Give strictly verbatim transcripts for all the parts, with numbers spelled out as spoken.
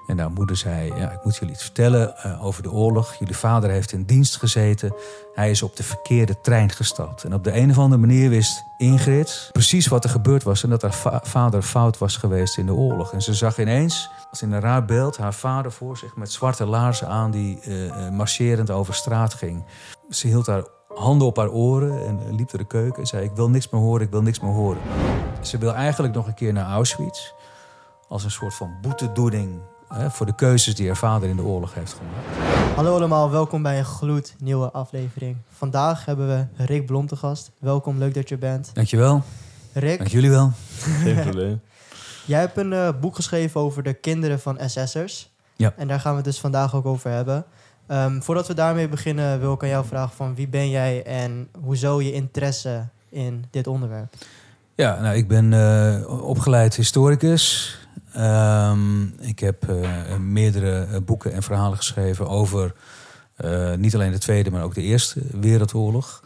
En nou, moeder zei, ja, ik moet jullie iets vertellen uh, over de oorlog. Jullie vader heeft in dienst gezeten. Hij is op de verkeerde trein gestapt. En op de een of andere manier wist Ingrid precies wat er gebeurd was. En dat haar va- vader fout was geweest in de oorlog. En ze zag ineens, als in een raar beeld, haar vader voor zich met zwarte laarzen aan die uh, marcherend over straat ging. Ze hield haar handen op haar oren en liep door de keuken en zei, ik wil niks meer horen, ik wil niks meer horen. Ze wil eigenlijk nog een keer naar Auschwitz. Als een soort van boetedoening hè, voor de keuzes die haar vader in de oorlog heeft gemaakt. Hallo allemaal, welkom bij een gloednieuwe aflevering. Vandaag hebben we Rick Blom te gast. Welkom, leuk dat je er bent. Dankjewel. Rick. Dank jullie wel. Geen probleem. Jij hebt een uh, boek geschreven over de kinderen van S S'ers. Ja. En daar gaan we het dus vandaag ook over hebben. Um, voordat we daarmee beginnen wil ik aan jou vragen van wie ben jij en hoezo je interesse in dit onderwerp? Ja, nou, ik ben uh, opgeleid historicus. Um, ik heb uh, meerdere uh, boeken en verhalen geschreven over uh, niet alleen de Tweede, maar ook de Eerste Wereldoorlog.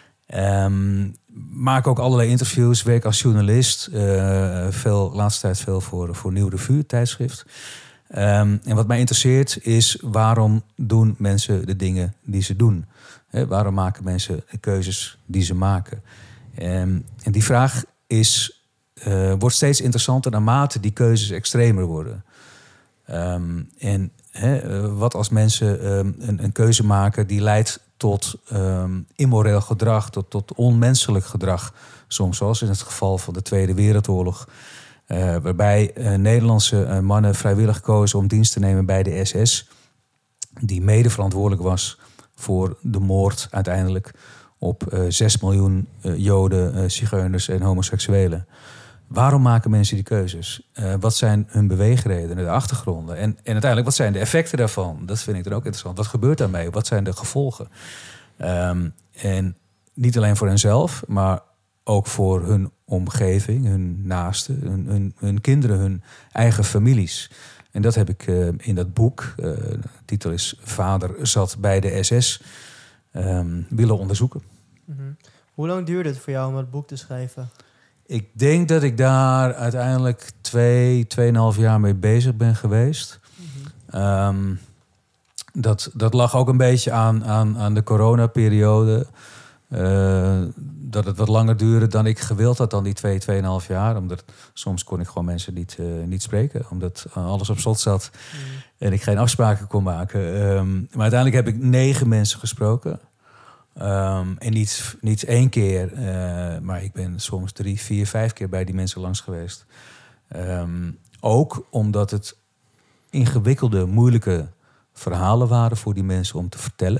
Um, maak ook allerlei interviews, werk als journalist. Uh, veel, laatste tijd veel voor, voor Nieuw Revue, tijdschrift. Um, en wat mij interesseert is waarom doen mensen de dingen die ze doen? He, waarom maken mensen de keuzes die ze maken? Um, en die vraag is, uh, wordt steeds interessanter naarmate die keuzes extremer worden. Um, en he, uh, wat als mensen um, een, een keuze maken die leidt tot um, immoreel gedrag, tot, tot onmenselijk gedrag. Soms zoals in het geval van de Tweede Wereldoorlog. Uh, waarbij uh, Nederlandse uh, mannen vrijwillig kozen om dienst te nemen bij de S S. Die mede verantwoordelijk was voor de moord uiteindelijk op uh, zes miljoen uh, Joden, uh, zigeuners en homoseksuelen. Waarom maken mensen die keuzes? Uh, wat zijn hun beweegredenen, de achtergronden? En, en uiteindelijk, wat zijn de effecten daarvan? Dat vind ik dan ook interessant. Wat gebeurt daarmee? Wat zijn de gevolgen? Um, en niet alleen voor henzelf, maar ook voor hun omgeving, hun naasten, hun, hun, hun kinderen, hun eigen families. En dat heb ik uh, in dat boek, uh, de titel is Vader zat bij de S S, um, willen onderzoeken. Mm-hmm. Hoe lang duurde het voor jou om het boek te schrijven? Ik denk dat ik daar uiteindelijk twee, tweeënhalf jaar mee bezig ben geweest. Mm-hmm. Um, dat, dat lag ook een beetje aan, aan, aan de coronaperiode. Uh, dat het wat langer duurde dan ik gewild had dan die twee, tweeënhalf jaar. Omdat soms kon ik gewoon mensen niet, uh, niet spreken. Omdat alles op slot zat mm. en ik geen afspraken kon maken. Um, maar uiteindelijk heb ik negen mensen gesproken. Um, en niet, niet één keer, uh, maar ik ben soms drie, vier, vijf keer bij die mensen langs geweest. Um, ook omdat het ingewikkelde, moeilijke verhalen waren voor die mensen om te vertellen.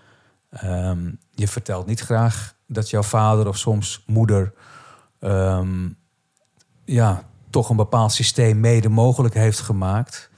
Um, je vertelt niet graag dat jouw vader of soms moeder um, ja, toch een bepaald systeem mede mogelijk heeft gemaakt.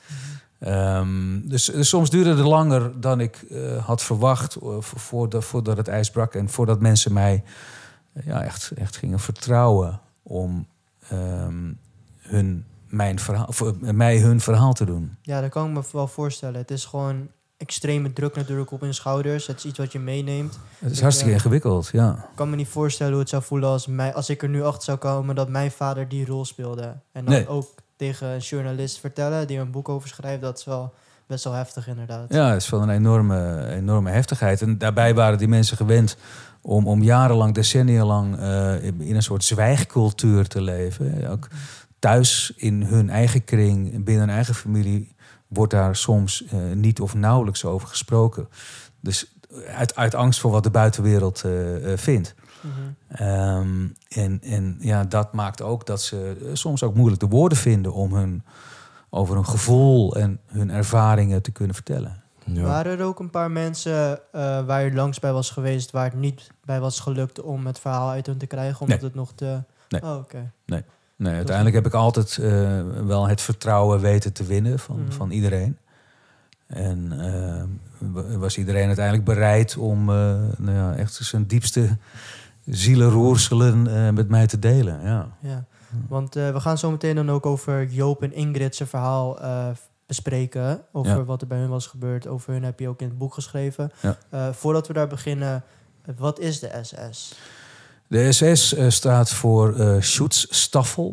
Um, dus, dus soms duurde het langer dan ik uh, had verwacht uh, voordat, voordat het ijs brak en voordat mensen mij uh, ja, echt, echt gingen vertrouwen om um, hun, mijn verhaal, voor, uh, mij hun verhaal te doen. Ja, dat kan ik me wel voorstellen. Het is gewoon extreme druk natuurlijk op hun schouders. Het is iets wat je meeneemt. Het is ik, hartstikke uh, ingewikkeld, ja. Ik kan me niet voorstellen hoe het zou voelen als, mij, als ik er nu achter zou komen dat mijn vader die rol speelde. En dan nee. ook tegen een journalist vertellen die er een boek over schrijft, dat is wel best wel heftig inderdaad. Ja, het is wel een enorme, enorme heftigheid. En daarbij waren die mensen gewend om, om jarenlang, decennia lang uh, in een soort zwijgcultuur te leven. Ook thuis in hun eigen kring, binnen hun eigen familie, wordt daar soms uh, niet of nauwelijks over gesproken. Dus uit, uit angst voor wat de buitenwereld uh, uh, vindt. Mm-hmm. Um, en, en ja, dat maakt ook dat ze uh, soms ook moeilijk de woorden vinden om hun over hun gevoel en hun ervaringen te kunnen vertellen. Ja. Waren er ook een paar mensen uh, waar je langs bij was geweest, waar het niet bij was gelukt om het verhaal uit hun te krijgen, omdat nee. het nog te... Nee. Oh, okay. nee. Nee, uiteindelijk heb ik altijd uh, wel het vertrouwen weten te winnen van, mm. van iedereen. En uh, was iedereen uiteindelijk bereid om uh, nou ja, echt zijn diepste zielenroerselen uh, met mij te delen. Ja. Ja. Want uh, we gaan zo meteen dan ook over Joop en Ingrid's verhaal uh, bespreken. Over ja. wat er bij hun was gebeurd. Over hun heb je ook in het boek geschreven. Ja. Uh, voordat we daar beginnen, wat is de S S? De S S uh, staat voor uh, Schutzstaffel.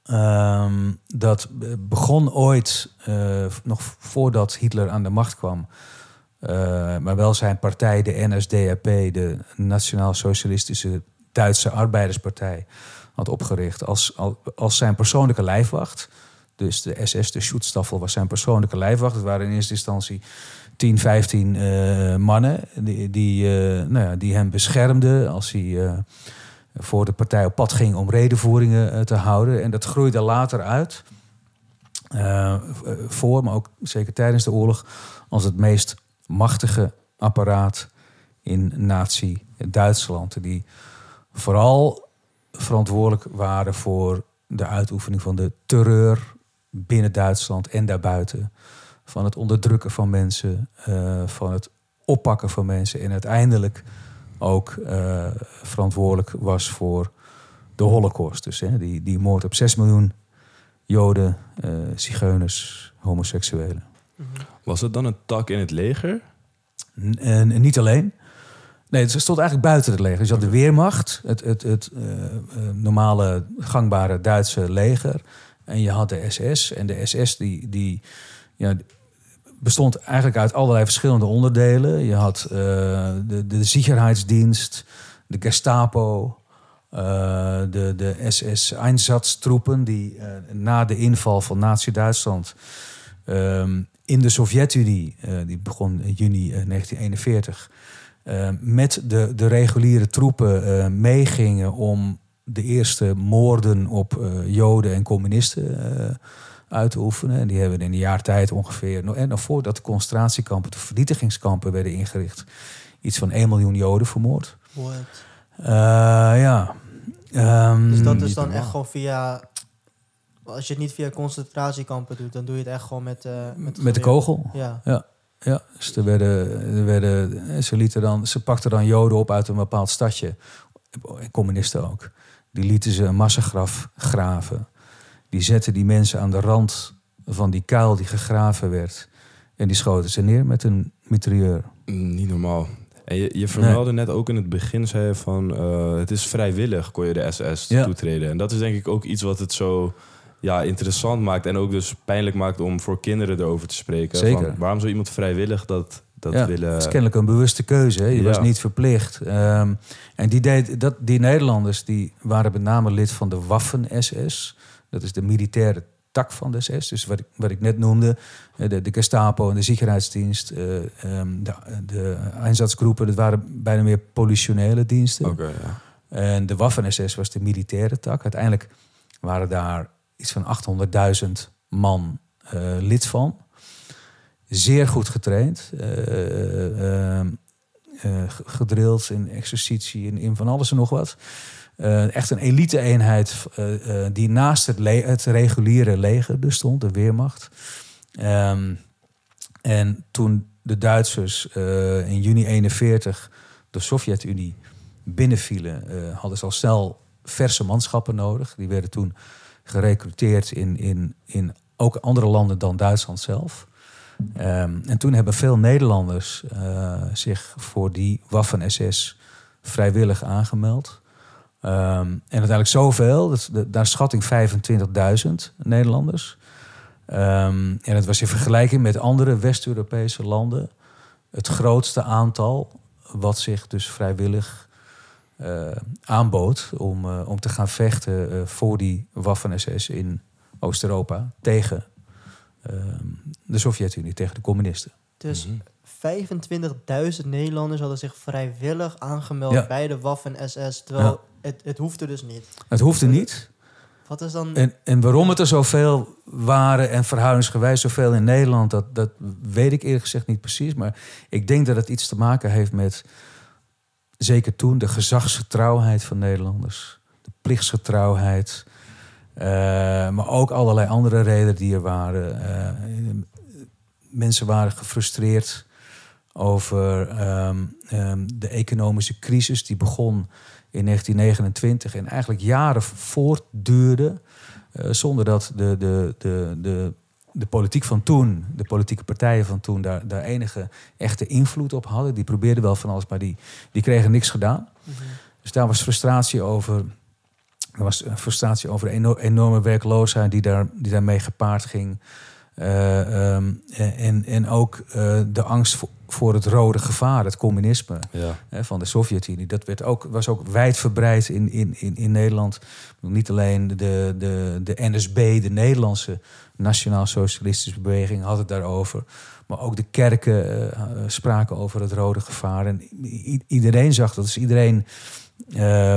Um, dat begon ooit, uh, nog voordat Hitler aan de macht kwam. Uh, maar wel zijn partij, de N S D A P, de Nationaal Socialistische Duitse Arbeiderspartij, had opgericht als, als zijn persoonlijke lijfwacht. Dus de S S, de Schutzstaffel, was zijn persoonlijke lijfwacht. Het waren in eerste instantie tien, vijftien uh, mannen die, die, uh, nou ja, die hem beschermden als hij uh, voor de partij op pad ging om redenvoeringen uh, te houden. En dat groeide later uit, uh, voor, maar ook zeker tijdens de oorlog, als het meest machtige apparaat in Nazi-Duitsland. Die vooral verantwoordelijk waren voor de uitoefening van de terreur binnen Duitsland en daarbuiten. Van het onderdrukken van mensen, uh, van het oppakken van mensen. En uiteindelijk ook uh, verantwoordelijk was voor de Holocaust. Dus hè, die, die moord op zes miljoen Joden, uh, zigeuners, homoseksuelen. Was het dan een tak in het leger? N- en, en niet alleen. Nee, het stond eigenlijk buiten het leger. Dus je had de Weermacht, het, het, het uh, uh, normale gangbare Duitse leger. En je had de S S. En de S S die, die ja, bestond eigenlijk uit allerlei verschillende onderdelen. Je had uh, de, de Sicherheidsdienst, de Gestapo, uh, de, de S S-Einsatztroepen die uh, na de inval van Nazi-Duitsland um, in de Sovjet-Unie, uh, die begon in juni uh, negentien eenenveertig... Uh, met de, de reguliere troepen uh, meegingen om de eerste moorden op uh, Joden en communisten uh, uit te oefenen. En die hebben in een jaar tijd ongeveer, en nog voordat de concentratiekampen, de vernietigingskampen werden ingericht, iets van één miljoen Joden vermoord. What? Uh, ja. Um, dus dat is dan echt gewoon via... Als je het niet via concentratiekampen doet, dan doe je het echt gewoon met... Uh, met, met de kogel? Ja. Ja. Ja, dus er werden, er werden, ze, lieten dan, ze pakten dan Joden op uit een bepaald stadje. Communisten ook. Die lieten ze een massagraf graven. Die zetten die mensen aan de rand van die kuil die gegraven werd. En die schoten ze neer met een mitrailleur. Niet normaal. En je, je vermeldde nee. net ook in het begin, zei je van... Uh, het is vrijwillig, kon je de S S ja. toetreden. En dat is denk ik ook iets wat het zo... Ja, interessant maakt en ook dus pijnlijk maakt om voor kinderen erover te spreken. Zeker. Van, waarom zou iemand vrijwillig dat, dat ja, willen... Het is kennelijk een bewuste keuze. Hè? Je ja. was niet verplicht. Um, en die, deed, dat, die Nederlanders die waren met name lid van de Waffen-S S. Dat is de militaire tak van de S S. Dus wat ik, wat ik net noemde, de, de Gestapo en de Sicherheidsdienst, uh, um, de, de Einsatzgroepen, dat waren bijna meer politionele diensten. Okay, ja. En de Waffen-S S was de militaire tak. Uiteindelijk waren daar iets van achthonderdduizend man uh, lid van. Zeer goed getraind. Uh, uh, uh, gedrild in exercitie, in, in van alles en nog wat. Uh, echt een elite-eenheid uh, uh, die naast het, le- het reguliere leger dus stond, de Weermacht. Um, en toen de Duitsers uh, in juni eenenveertig de Sovjet-Unie binnenvielen, uh, hadden ze al snel verse manschappen nodig. Die werden toen gerecruiteerd in, in, in ook andere landen dan Duitsland zelf. Um, en toen hebben veel Nederlanders uh, zich voor die Waffen-S S vrijwillig aangemeld. Um, en uiteindelijk zoveel, dat, de, naar schatting vijfentwintigduizend Nederlanders. Um, en het was in vergelijking met andere West-Europese landen het grootste aantal wat zich dus vrijwillig uh, aanbood om, uh, om te gaan vechten uh, voor die Waffen-S S in Oost-Europa tegen uh, de Sovjet-Unie, tegen de communisten. Dus mm-hmm. vijfentwintigduizend Nederlanders hadden zich vrijwillig aangemeld ja. bij de Waffen-S S, terwijl ja. het, het hoefde dus niet. Het hoefde niet. Wat is dan... En, en waarom het er zoveel waren en verhoudingsgewijs zoveel in Nederland, dat, dat weet ik eerlijk gezegd niet precies. Maar ik denk dat het iets te maken heeft met, zeker toen, de gezagsgetrouwheid van Nederlanders. De plichtsgetrouwheid. Uh, maar ook allerlei andere redenen die er waren. Uh, mensen waren gefrustreerd over um, um, de economische crisis die begon in negentien negenentwintig en eigenlijk jaren voortduurde, uh, zonder dat de, de, de, de, de politiek van toen, de politieke partijen van toen, daar, daar enige echte invloed op hadden. Die probeerden wel van alles, maar die, die kregen niks gedaan. Mm-hmm. Dus daar was frustratie over Er was een frustratie over de enorme werkloosheid die, daar, die daarmee gepaard ging. Uh, um, en, en ook uh, de angst voor, voor het rode gevaar, het communisme ja. hè, van de Sovjet-Unie. Dat werd ook, was ook wijdverbreid in, in, in, in Nederland. Niet alleen de, de, de N S B, de Nederlandse Nationaal-Socialistische Beweging, had het daarover. Maar ook de kerken uh, spraken over het rode gevaar. En i- iedereen zag dat. Dus iedereen... Uh,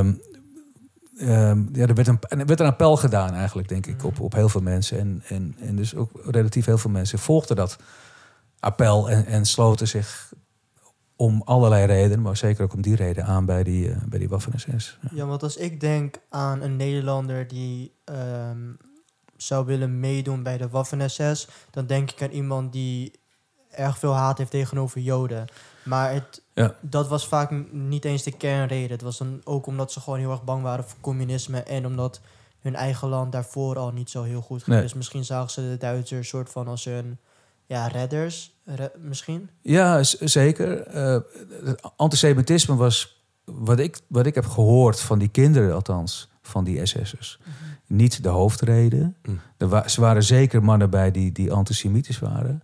Um, ja, er werd een, er werd een appel gedaan eigenlijk, denk ik, op, op heel veel mensen. En, en, en dus ook relatief heel veel mensen volgden dat appel en, en sloten zich om allerlei redenen, maar zeker ook om die reden aan bij die, uh, bij die Waffen-S S. Ja. ja, want als ik denk aan een Nederlander die um, zou willen meedoen bij de Waffen-S S, dan denk ik aan iemand die erg veel haat heeft tegenover Joden. Maar het, ja. dat was vaak niet eens de kernreden. Het was dan ook omdat ze gewoon heel erg bang waren voor communisme en omdat hun eigen land daarvoor al niet zo heel goed ging. Nee. Dus misschien zagen ze de Duitsers soort van als hun ja, redders, re- misschien? Ja, z- zeker. Uh, antisemitisme was wat ik, wat ik heb gehoord van die kinderen althans, van die S S'ers. Mm-hmm. Niet de hoofdreden. Mm. Er wa- ze waren zeker mannen bij die, die antisemitisch waren.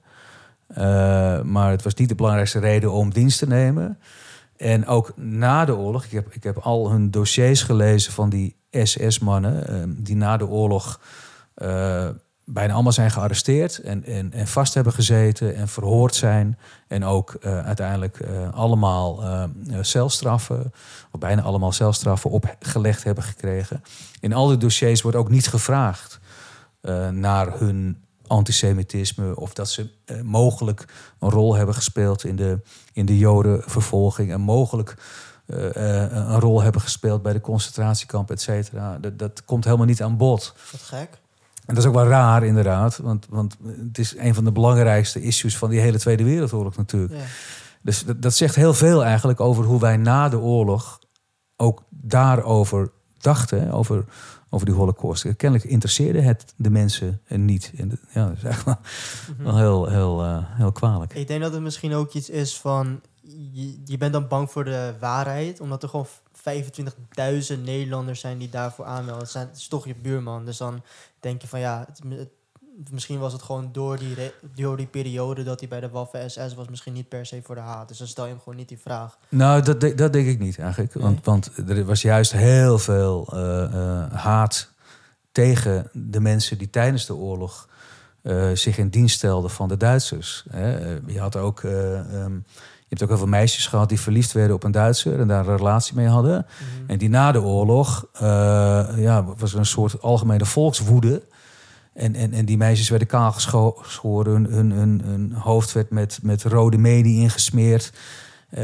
Uh, maar het was niet de belangrijkste reden om dienst te nemen. En ook na de oorlog, ik heb, ik heb al hun dossiers gelezen van die S S-mannen... Uh, die na de oorlog uh, bijna allemaal zijn gearresteerd... En, en, en vast hebben gezeten en verhoord zijn. En ook uh, uiteindelijk uh, allemaal uh, celstraffen... of bijna allemaal celstraffen opgelegd hebben gekregen. In al die dossiers wordt ook niet gevraagd uh, naar hun... antisemitisme of dat ze uh, mogelijk een rol hebben gespeeld in de, in de Jodenvervolging en mogelijk uh, uh, een rol hebben gespeeld bij de concentratiekampen, et cetera. Dat, dat komt helemaal niet aan bod. Wat gek. En dat is ook wel raar, inderdaad, want, want het is een van de belangrijkste issues van die hele Tweede Wereldoorlog natuurlijk. Ja. Dus dat, dat zegt heel veel eigenlijk over hoe wij na de oorlog ook daarover dachten, over over die Holocaust. Kennelijk interesseerde het de mensen niet. En de, ja, dat is eigenlijk wel, wel heel, heel, uh, heel kwalijk. Ik denk dat het misschien ook iets is van... Je, je bent dan bang voor de waarheid... omdat er gewoon vijfentwintigduizend Nederlanders zijn die daarvoor aanmelden. Het, zijn, het is toch je buurman. Dus dan denk je van ja... Het, het, misschien was het gewoon door die, re, door die periode... dat hij bij de Waffen-S S was... misschien niet per se voor de haat. Dus dan stel je hem gewoon niet die vraag. Nou, dat, de, dat denk ik niet eigenlijk. Nee. Want, want er was juist heel veel uh, uh, haat... tegen de mensen die tijdens de oorlog... Uh, zich in dienst stelden van de Duitsers. Hè. Je had ook... Uh, um, je hebt ook heel veel meisjes gehad die verliefd werden op een Duitser... en daar een relatie mee hadden. Mm-hmm. En die na de oorlog... Uh, ja, was er een soort algemene volkswoede... En, en, en die meisjes werden kaal geschoren. Hun, hun, hun, hun hoofd werd met, met rode menie ingesmeerd. Uh,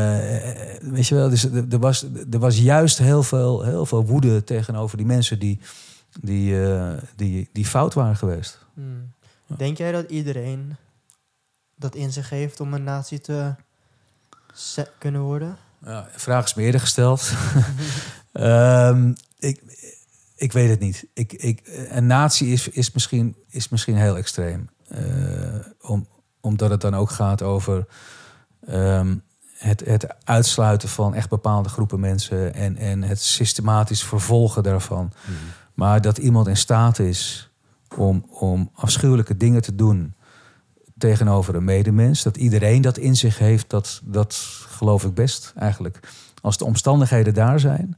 weet je wel, dus er was, er was juist heel veel, heel veel woede tegenover die mensen die, die, uh, die, die fout waren geweest. Hmm. Denk jij dat iedereen dat in zich heeft om een nazi te se- kunnen worden? Ja, de vraag is me eerder gesteld. um, ik... Ik weet het niet. Ik, ik, een natie is, is, misschien, is misschien heel extreem. Uh, om, omdat het dan ook gaat over um, het, het uitsluiten van echt bepaalde groepen mensen... en, en het systematisch vervolgen daarvan. Mm-hmm. Maar dat iemand in staat is om, om afschuwelijke dingen te doen tegenover een medemens... dat iedereen dat in zich heeft, dat, dat geloof ik best eigenlijk. Als de omstandigheden daar zijn...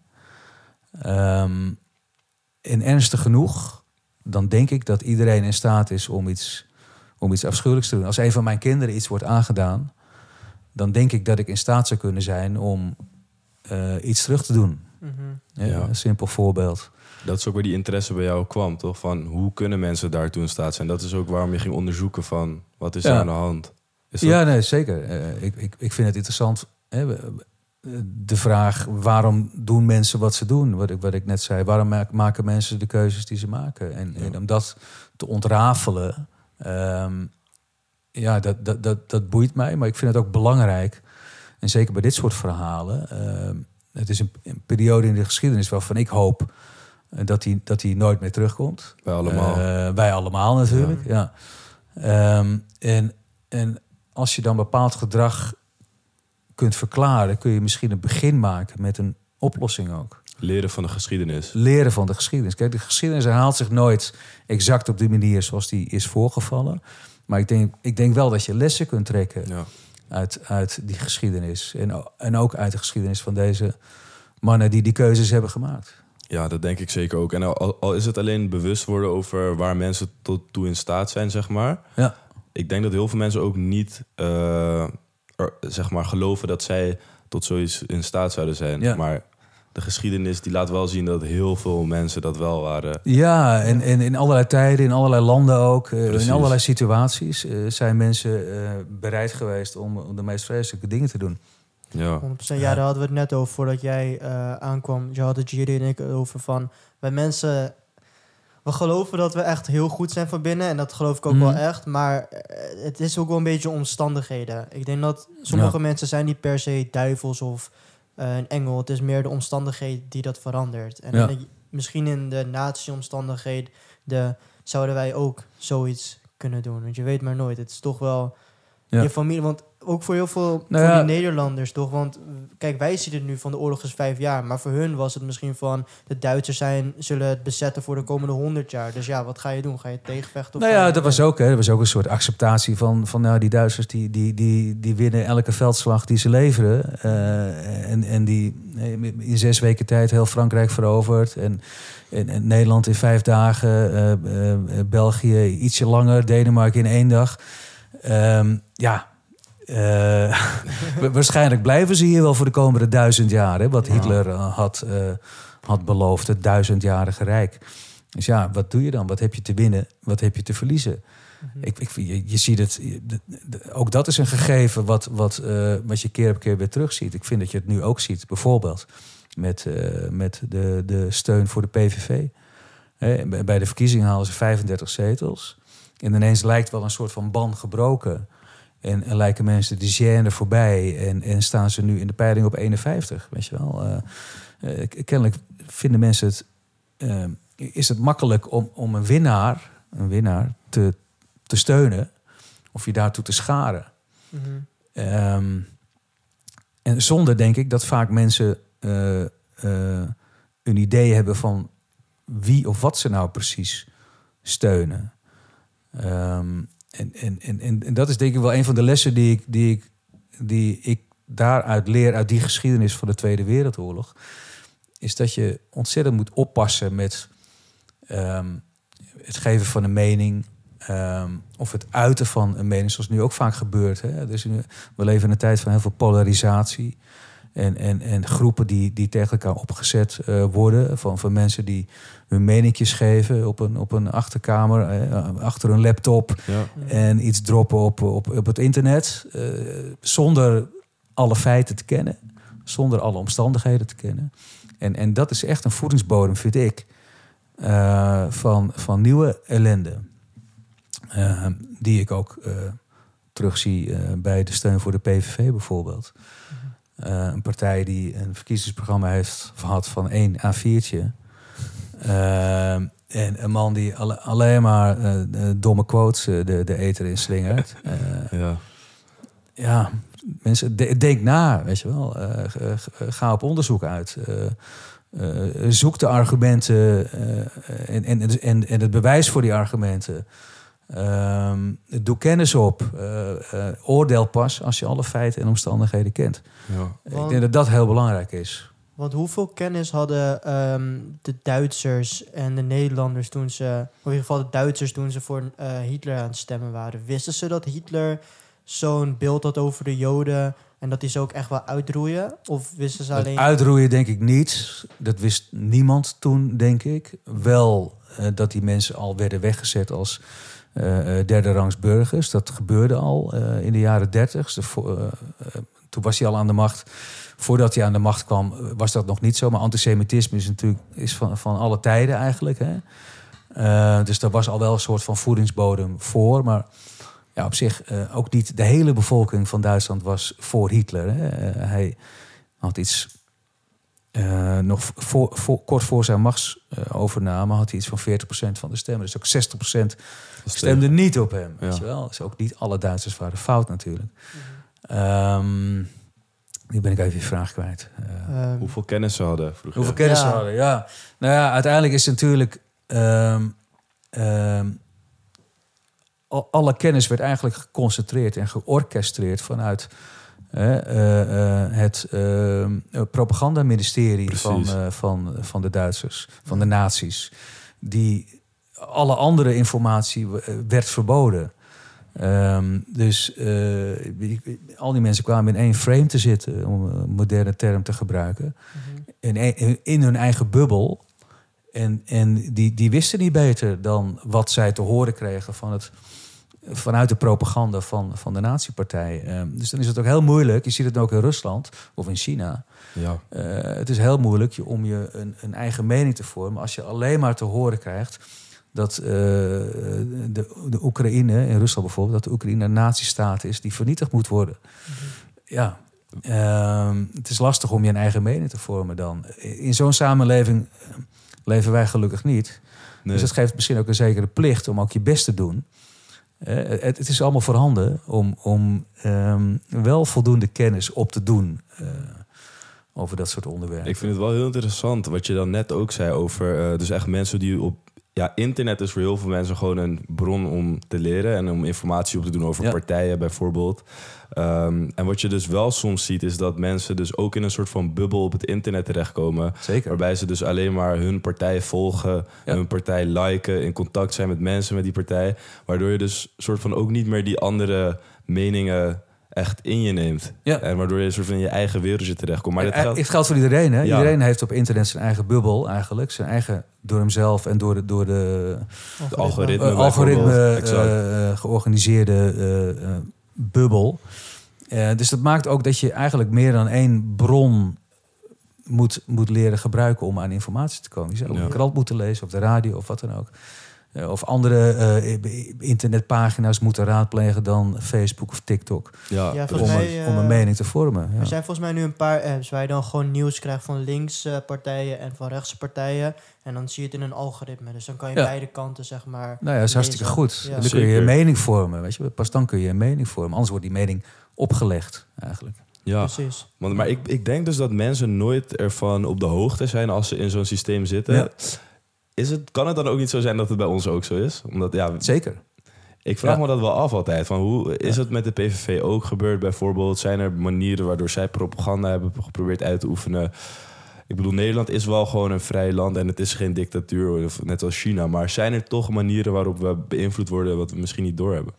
Um, En ernstig genoeg, dan denk ik dat iedereen in staat is om iets, om iets afschuwelijks te doen. Als een van mijn kinderen iets wordt aangedaan... dan denk ik dat ik in staat zou kunnen zijn om uh, iets terug te doen. Mm-hmm. Ja, ja. Een simpel voorbeeld. Dat is ook waar die interesse bij jou kwam, toch? Van hoe kunnen mensen daartoe in staat zijn? Dat is ook waarom je ging onderzoeken van wat is ja. er aan de hand? Is dat... Ja, nee, zeker. Uh, ik, ik, ik vind het interessant... Hè, de vraag, waarom doen mensen wat ze doen? Wat ik, wat ik net zei, waarom maken mensen de keuzes die ze maken? En, ja. en om dat te ontrafelen, um, ja, dat, dat, dat, dat boeit mij. Maar ik vind het ook belangrijk, en zeker bij dit soort verhalen... Um, het is een, een periode in de geschiedenis waarvan ik hoop... dat die, dat die nooit meer terugkomt. Wij allemaal. Uh, wij allemaal natuurlijk, ja. ja. Um, en, en als je dan bepaald gedrag... kunt verklaren, kun je misschien een begin maken met een oplossing ook. Leren van de geschiedenis. Leren van de geschiedenis. Kijk, de geschiedenis herhaalt zich nooit exact op die manier zoals die is voorgevallen. Maar ik denk, ik denk wel dat je lessen kunt trekken ja. uit, uit die geschiedenis. En, en ook uit de geschiedenis van deze mannen die die keuzes hebben gemaakt. Ja, dat denk ik zeker ook. En al, al is het alleen bewust worden over waar mensen tot toe in staat zijn, zeg maar. Ja. Ik denk dat heel veel mensen ook niet uh, er, zeg maar, geloven dat zij tot zoiets in staat zouden zijn. Ja. Maar de geschiedenis die laat wel zien dat heel veel mensen dat wel waren. Ja, en, en in allerlei tijden, in allerlei landen ook, uh, in allerlei situaties uh, zijn mensen uh, bereid geweest om, om de meest vreselijke dingen te doen. Ja. honderd procent. Ja, daar hadden we het net over voordat jij uh, aankwam. Je had het Jiri en ik over van wij mensen. We geloven dat we echt heel goed zijn van binnen. En dat geloof ik ook mm. wel echt. Maar het is ook wel een beetje omstandigheden. Ik denk dat sommige ja. mensen zijn niet per se duivels of uh, een engel. Het is meer de omstandigheden die dat verandert. En ja. in de, misschien in de nazi-omstandigheden zouden wij ook zoiets kunnen doen. Want je weet maar nooit. Het is toch wel ja. je familie. Want ook voor heel veel nou voor ja. die Nederlanders, toch? Want kijk, wij zien het nu van de oorlog is vijf jaar. Maar voor hun was het misschien van de Duitsers zijn, zullen het bezetten voor de komende honderd jaar. Dus ja, wat ga je doen? Ga je tegenvechten? Of nou ja, dat was ook, hè. Dat was ook een soort acceptatie van, van nou, die Duitsers die, die, die, die winnen elke veldslag die ze leveren. Uh, en, en die in zes weken tijd heel Frankrijk veroverd. En, en, en Nederland in vijf dagen. Uh, uh, België ietsje langer. Denemarken in één dag. Um, ja. Uh, waarschijnlijk blijven ze hier wel voor de komende duizend jaar. Hè, wat Hitler uh, had, uh, had beloofd, het duizendjarige rijk. Dus ja, wat doe je dan? Wat heb je te winnen? Wat heb je te verliezen? Mm-hmm. Ik, ik, je, je ziet het, de, de, ook dat is een gegeven wat, wat, uh, wat je keer op keer weer terugziet. Ik vind dat je het nu ook ziet, bijvoorbeeld met, uh, met de, de steun voor de P V V. Hè, bij de verkiezingen halen ze vijfendertig zetels. En ineens lijkt wel een soort van ban gebroken. En, en lijken mensen de gêne voorbij. En, en staan ze nu in de peiling op eenenvijftig. Weet je wel. Uh, uh, kennelijk vinden mensen het... Uh, is het makkelijk om, om een winnaar, een winnaar te, te steunen. Of je daartoe te scharen. Mm-hmm. Um, en zonder, denk ik, dat vaak mensen uh, uh, een idee hebben van wie of wat ze nou precies steunen. Um, En, en, en, en dat is denk ik wel een van de lessen die ik, die ik, die ik daaruit leer, uit die geschiedenis van de Tweede Wereldoorlog. Is dat je ontzettend moet oppassen met um, het geven van een mening. Um, of het uiten van een mening, zoals nu ook vaak gebeurt. Hè? Dus we leven in een tijd van heel veel polarisatie. En, en, en groepen die, die tegen elkaar opgezet uh, worden. Van, van mensen die hun meninkjes geven op een, op een achterkamer. Uh, achter een laptop. Ja. En iets droppen op, op, op het internet. Uh, zonder alle feiten te kennen. Zonder alle omstandigheden te kennen. En, en dat is echt een voedingsbodem, vind ik. Uh, van, van nieuwe ellende. Uh, die ik ook uh, terugzie uh, bij de steun voor de P V V bijvoorbeeld. Uh, een partij die een verkiezingsprogramma heeft gehad van één A viertje. Uh, en een man die alle, alleen maar uh, domme quotes uh, de, de eter in slingert. Uh, ja. ja, mensen, de, denk na, weet je wel. Uh, ga op onderzoek uit. Uh, uh, zoek de argumenten uh, en, en, en, en het bewijs voor die argumenten. Um, doe kennis op. Uh, uh, oordeel pas als je alle feiten en omstandigheden kent. Ja. Want, ik denk dat dat heel belangrijk is. Want hoeveel kennis hadden um, de Duitsers en de Nederlanders toen ze... in ieder geval de Duitsers toen ze voor uh, Hitler aan het stemmen waren? Wisten ze dat Hitler zo'n beeld had over de Joden... en dat hij ze ook echt wel uitroeien? Of wisten ze alleen... Het uitroeien denk ik niet. Dat wist niemand toen, denk ik. Wel uh, dat die mensen al werden weggezet als... Uh, derde rangs burgers. Dat gebeurde al uh, in de jaren dertig. Uh, uh, toen was hij al aan de macht. Voordat hij aan de macht kwam, was dat nog niet zo. Maar antisemitisme is natuurlijk is van, van alle tijden eigenlijk. Hè? Uh, dus daar was al wel een soort van voedingsbodem voor. Maar ja, op zich uh, ook niet de hele bevolking van Duitsland was voor Hitler. Hè? Uh, hij had iets... Uh, nog voor, voor, kort voor zijn machtsovername had hij iets van veertig procent van de stemmen. Dus ook zestig procent stemden niet op hem. Ja. Weet je wel? Dus ook niet alle Duitsers waren fout natuurlijk. Mm-hmm. Um, Nu ben ik even je vraag kwijt. Uh, um, hoeveel kennis ze hadden vroeger. Hoeveel kennis ja. ze hadden, ja. Nou ja, uiteindelijk is het natuurlijk... Um, um, alle kennis werd eigenlijk geconcentreerd en georchestreerd vanuit uh, uh, uh, het uh, propagandaministerie van, uh, van, van de Duitsers, van de nazi's. Die alle andere informatie werd verboden. Um, dus uh, al die mensen kwamen in één frame te zitten, om een moderne term te gebruiken. Mm-hmm. in, in hun eigen bubbel. En, en die, die wisten niet beter dan wat zij te horen kregen van het, vanuit de propaganda van, van de nazi-partij. Um, dus dan is het ook heel moeilijk. Je ziet het ook in Rusland of in China. Ja. Uh, het is heel moeilijk om je een, een eigen mening te vormen als je alleen maar te horen krijgt dat uh, de, de Oekraïne, in Rusland bijvoorbeeld, dat de Oekraïne een nazistaat is die vernietigd moet worden. Mm-hmm. Ja, uh, het is lastig om je een eigen mening te vormen dan. In zo'n samenleving leven wij gelukkig niet. Nee. Dus dat geeft misschien ook een zekere plicht om ook je best te doen. Uh, het, het is allemaal voorhanden om, om um, wel voldoende kennis op te doen uh, over dat soort onderwerpen. Ik vind het wel heel interessant wat je dan net ook zei over... Uh, dus echt mensen die op... Ja, internet is voor heel veel mensen gewoon een bron om te leren en om informatie op te doen over ja. partijen bijvoorbeeld. Um, en wat je dus wel soms ziet is dat mensen dus ook in een soort van bubbel op het internet terechtkomen. Zeker. Waarbij ze dus alleen maar hun partij volgen, ja. hun partij liken, in contact zijn met mensen met die partij. Waardoor je dus soort van ook niet meer die andere meningen echt in je neemt. Ja. En waardoor je soort van in je eigen wereldje terechtkomt. Maar dat geldt... Het geldt voor iedereen, hè? Ja. Iedereen heeft op internet zijn eigen bubbel eigenlijk. Zijn eigen, door hemzelf en door de, door de, de algoritme, uh, algoritme uh, georganiseerde uh, uh, bubbel. Uh, dus dat maakt ook dat je eigenlijk meer dan één bron moet, moet leren gebruiken om aan informatie te komen. Je zou ook ja. een krant moeten lezen of de radio of wat dan ook. Uh, of andere uh, internetpagina's moeten raadplegen dan Facebook of TikTok. Ja, ja om, mij, uh, om een mening te vormen. Ja. Er zijn volgens mij nu een paar apps waar je dan gewoon nieuws krijgt van linkse partijen en van rechtse partijen. En dan zie je het in een algoritme. Dus dan kan je ja. beide kanten, zeg maar... Nou ja, dat is hartstikke goed. Ja. Dan kun je je mening vormen. Weet je? Pas dan kun je een mening vormen. Anders wordt die mening opgelegd, eigenlijk. Ja, precies. Maar, maar ik, ik denk dus dat mensen nooit ervan op de hoogte zijn als ze in zo'n systeem zitten... Ja. Is het, kan het dan ook niet zo zijn dat het bij ons ook zo is? Omdat, ja, zeker. Ik vraag ja. me dat wel af altijd. Van hoe is ja. het met de P V V ook gebeurd bijvoorbeeld? Zijn er manieren waardoor zij propaganda hebben geprobeerd uit te oefenen? Ik bedoel, Nederland is wel gewoon een vrij land en het is geen dictatuur, net als China. Maar zijn er toch manieren waarop we beïnvloed worden wat we misschien niet doorhebben?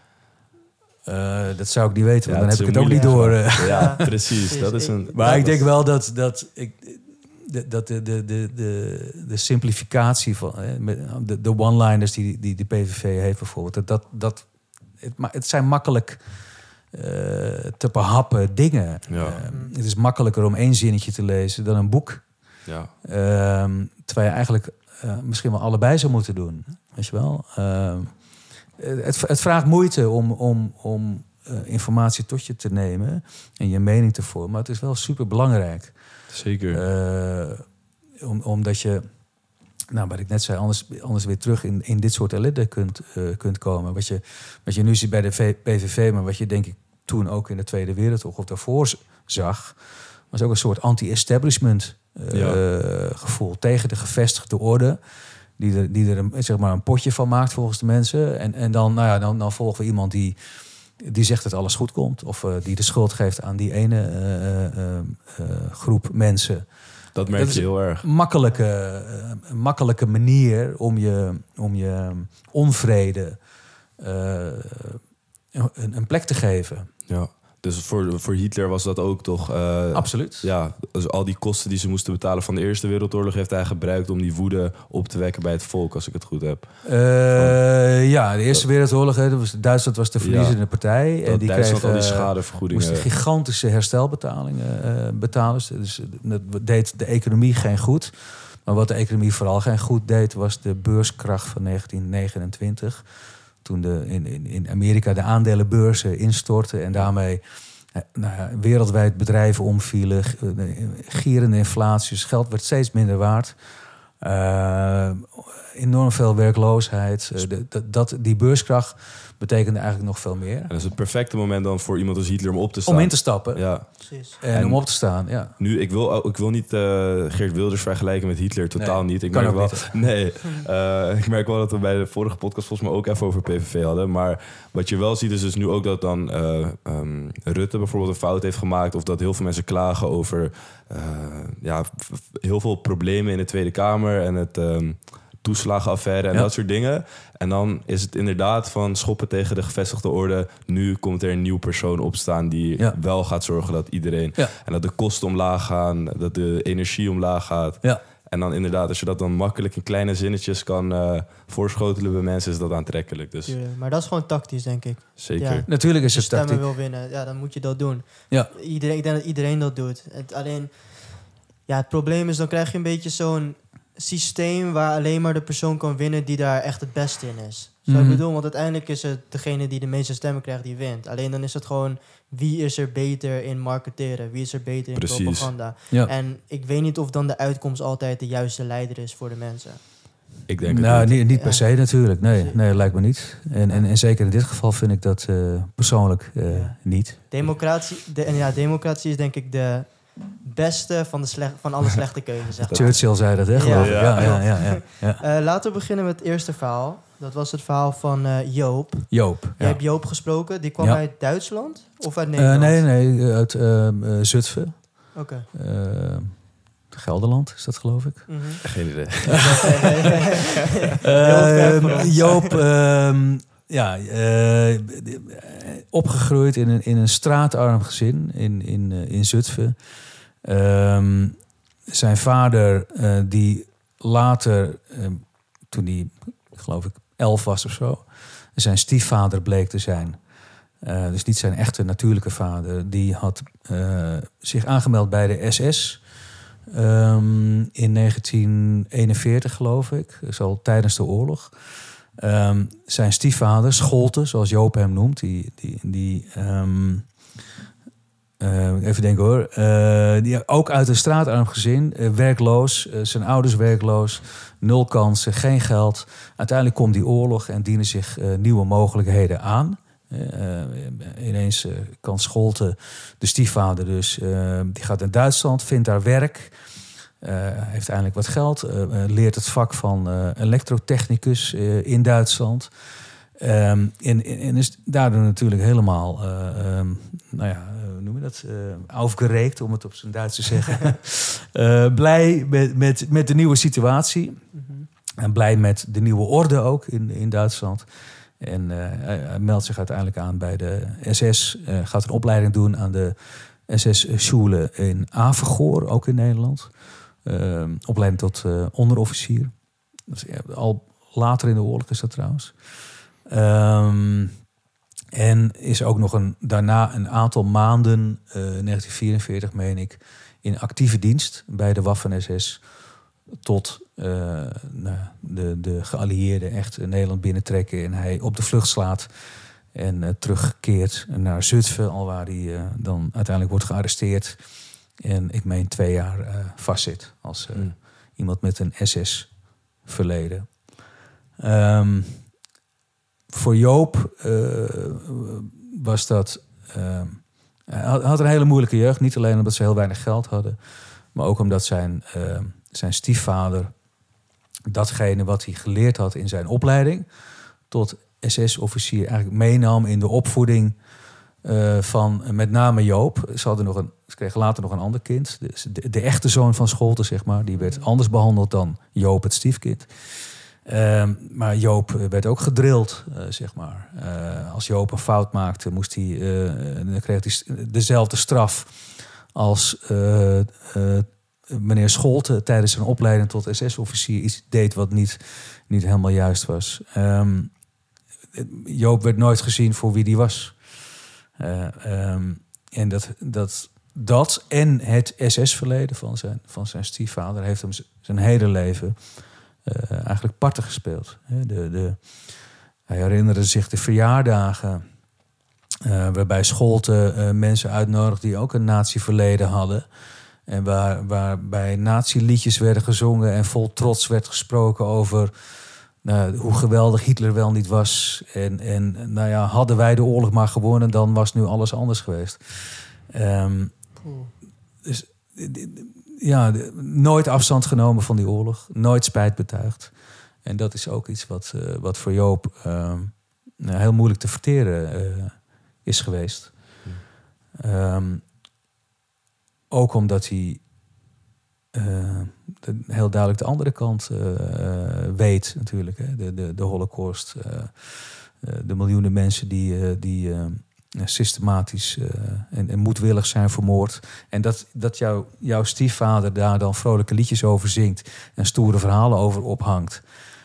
Uh, dat zou ik niet weten, want ja, dan heb ik het ook niet door. Uh. Ja, precies. Dat is een, maar ik denk wel dat... dat ik, De, dat de, de, de, de, de simplificatie van de, de one-liners die, die de P V V heeft bijvoorbeeld, dat, dat, dat het, het zijn makkelijk uh, te behappen dingen. Ja. Uh, het is makkelijker om één zinnetje te lezen dan een boek. Ja. Uh, terwijl je eigenlijk uh, misschien wel allebei zou moeten doen. Weet je wel? Uh, het, het vraagt moeite om, om, om uh, informatie tot je te nemen en je mening te vormen, maar het is wel super belangrijk. Zeker. Uh, om, omdat je, nou wat ik net zei, anders, anders weer terug in, in dit soort ellende kunt, uh, kunt komen. Wat je, wat je nu ziet bij de P V V, maar wat je denk ik toen ook in de Tweede Wereldoorlog of daarvoor zag, was ook een soort anti-establishment uh, ja. gevoel tegen de gevestigde orde. Die er, die er een, zeg maar een potje van maakt volgens de mensen. En, en dan, nou ja, dan, dan volgen we iemand die... die zegt dat alles goed komt. Of uh, die de schuld geeft aan die ene uh, uh, uh, groep mensen. Dat merk dat je heel erg. Een makkelijke, uh, een makkelijke manier om je, om je onvrede uh, een, een plek te geven. Ja. Dus voor, voor Hitler was dat ook toch... Uh, Absoluut. Ja, dus al die kosten die ze moesten betalen van de Eerste Wereldoorlog heeft hij gebruikt om die woede op te wekken bij het volk, als ik het goed heb. Uh, van, ja, de Eerste Wereldoorlog, hè, was, Duitsland was de verliezende ja, partij. En die Duitsland kreeg, al die schadevergoedingen. Moesten gigantische herstelbetalingen uh, betalen. Dus dat deed de economie geen goed. Maar wat de economie vooral geen goed deed, was de beurskracht van negentien negenentwintig. Toen de, in, in, in Amerika de aandelenbeurzen instortten en daarmee nou ja, wereldwijd bedrijven omvielen, gierende inflatie, dus geld werd steeds minder waard. Uh, enorm veel werkloosheid. Uh, de, de, dat, die beurskracht betekende eigenlijk nog veel meer. En dat is het perfecte moment dan voor iemand als Hitler om op te staan. Om in te stappen. Ja. Precies. En, en om op te staan, ja. Nu, ik wil, ik wil niet uh, Geert Wilders vergelijken met Hitler, totaal nee, niet. Ik kan merk wel, niet. nee, uh, ik merk wel dat we bij de vorige podcast volgens mij ook even over P V V hadden. Maar wat je wel ziet is dus nu ook dat dan uh, um, Rutte bijvoorbeeld een fout heeft gemaakt. Of dat heel veel mensen klagen over uh, ja, f- heel veel problemen in de Tweede Kamer en het... Um, toeslagenaffaire en ja. dat soort dingen. En dan is het inderdaad van schoppen tegen de gevestigde orde. Nu komt er een nieuw persoon opstaan die ja. wel gaat zorgen dat iedereen... Ja. En dat de kosten omlaag gaan, dat de energie omlaag gaat. Ja. En dan inderdaad, als je dat dan makkelijk in kleine zinnetjes kan uh, voorschotelen bij mensen, is dat aantrekkelijk. Dus. Tuurlijk, maar dat is gewoon tactisch, denk ik. Zeker. Ja. Natuurlijk is het tactisch. Als je stemmen wil winnen, ja, dan moet je dat doen. Ja. Iedereen, ik denk dat iedereen dat doet. Het, alleen, ja, het probleem is, dan krijg je een beetje zo'n systeem waar alleen maar de persoon kan winnen die daar echt het beste in is. Zo mm-hmm. ik bedoel, want uiteindelijk is het degene die de meeste stemmen krijgt die wint. Alleen dan is het gewoon wie is er beter in marketeren, wie is er beter in Precies. propaganda. Ja. En ik weet niet of dan de uitkomst altijd de juiste leider is voor de mensen. Ik denk het nou, niet. niet, niet per se natuurlijk. Nee, nee, lijkt me niet. En, en, en zeker in dit geval vind ik dat uh, persoonlijk uh, ja. niet. Democratie, de, en ja, democratie is denk ik de beste van, de slecht, van alle slechte keuzes. Zeg maar. Churchill zei dat, hè? Geloof ja. ik. Ja, ja, ja, ja, ja. Uh, laten we beginnen met het eerste verhaal. Dat was het verhaal van uh, Joop. Joop. Je ja. hebt Joop gesproken. Die kwam ja. uit Duitsland of uit Nederland? Uh, nee, nee, uit uh, uh, Zutphen. Oké. Okay. Uh, Gelderland is dat, geloof ik. Mm-hmm. Geen idee. uh, Joop, uh, ja, uh, opgegroeid in een, in een straatarm gezin in, in, uh, in Zutphen. Uh, zijn vader, uh, die later, uh, toen hij, geloof ik, elf was of zo, zijn stiefvader bleek te zijn. Uh, dus niet zijn echte natuurlijke vader. Die had uh, zich aangemeld bij de S S um, in negentien eenenveertig, geloof ik. Dus al tijdens de oorlog. Um, zijn stiefvader, Scholte, zoals Joop hem noemt, die... die, die um, Uh, even denken hoor. Uh, die ook uit een straatarm gezin, uh, werkloos, uh, zijn ouders werkloos, nul kansen, geen geld. Uiteindelijk komt die oorlog en dienen zich uh, nieuwe mogelijkheden aan. Uh, ineens uh, kan Scholte, de stiefvader dus, uh, die gaat naar Duitsland, vindt daar werk. Uh, heeft eindelijk wat geld, uh, leert het vak van uh, elektrotechnicus uh, in Duitsland. Um, en, en is daardoor natuurlijk helemaal, uh, um, nou ja, hoe noem je dat? Uh, aufgeregt, om het op zijn Duits te zeggen. uh, blij met, met, met de nieuwe situatie. Mm-hmm. En blij met de nieuwe orde ook in, in Duitsland. En uh, hij, hij meldt zich uiteindelijk aan bij de S S. Uh, gaat een opleiding doen aan de S S-schule in Avegoor, ook in Nederland. Uh, opleiding tot uh, onderofficier. Dus, ja, al later in de oorlog is dat trouwens. Um, en is ook nog een, daarna een aantal maanden, uh, negentien vierenveertig meen ik, in actieve dienst bij de Waffen-S S. Tot uh, nou, de, de geallieerden echt Nederland binnentrekken en hij op de vlucht slaat. En uh, terugkeert naar Zutphen, alwaar hij uh, dan uiteindelijk wordt gearresteerd. En ik meen twee jaar uh, vastzit als uh, mm. iemand met een S S-verleden. Um, Voor Joop uh, was dat... Uh, hij had een hele moeilijke jeugd. Niet alleen omdat ze heel weinig geld hadden. Maar ook omdat zijn, uh, zijn stiefvader... datgene wat hij geleerd had in zijn opleiding... tot S S-officier eigenlijk meenam in de opvoeding... Uh, van met name Joop. Ze, hadden nog een, ze kregen later nog een ander kind. De, de, de echte zoon van Scholte, zeg maar. Die werd anders behandeld dan Joop, het stiefkind. Uh, maar Joop werd ook gedrild, uh, zeg maar. Uh, als Joop een fout maakte, moest hij, uh, dan kreeg hij dezelfde straf als uh, uh, meneer Scholte tijdens zijn opleiding tot S S-officier iets deed wat niet, niet helemaal juist was. Um, Joop werd nooit gezien voor wie die was. Uh, um, en dat, dat, dat en het S S-verleden van zijn, van zijn stiefvader heeft hem z- zijn hele leven... Uh, eigenlijk parten gespeeld. De, de, hij herinnerde zich de verjaardagen... Uh, waarbij Scholte uh, mensen uitnodigde die ook een nazi-verleden hadden. En waar, waarbij nazi-liedjes werden gezongen en vol trots werd gesproken over nou, hoe geweldig Hitler wel niet was. En, en nou ja, hadden wij de oorlog maar gewonnen, dan was nu alles anders geweest. Um, dus ja, nooit afstand genomen van die oorlog. Nooit spijt betuigd. En dat is ook iets wat, uh, wat voor Joop uh, nou, heel moeilijk te verteren uh, is geweest. Um, ook omdat hij uh, de, heel duidelijk de andere kant uh, weet natuurlijk. Hè? De, de, de Holocaust. Uh, uh, de miljoenen mensen die, uh, die uh, systematisch uh, en, en moedwillig zijn vermoord. En dat, dat jou, jouw stiefvader daar dan vrolijke liedjes over zingt en stoere verhalen over ophangt.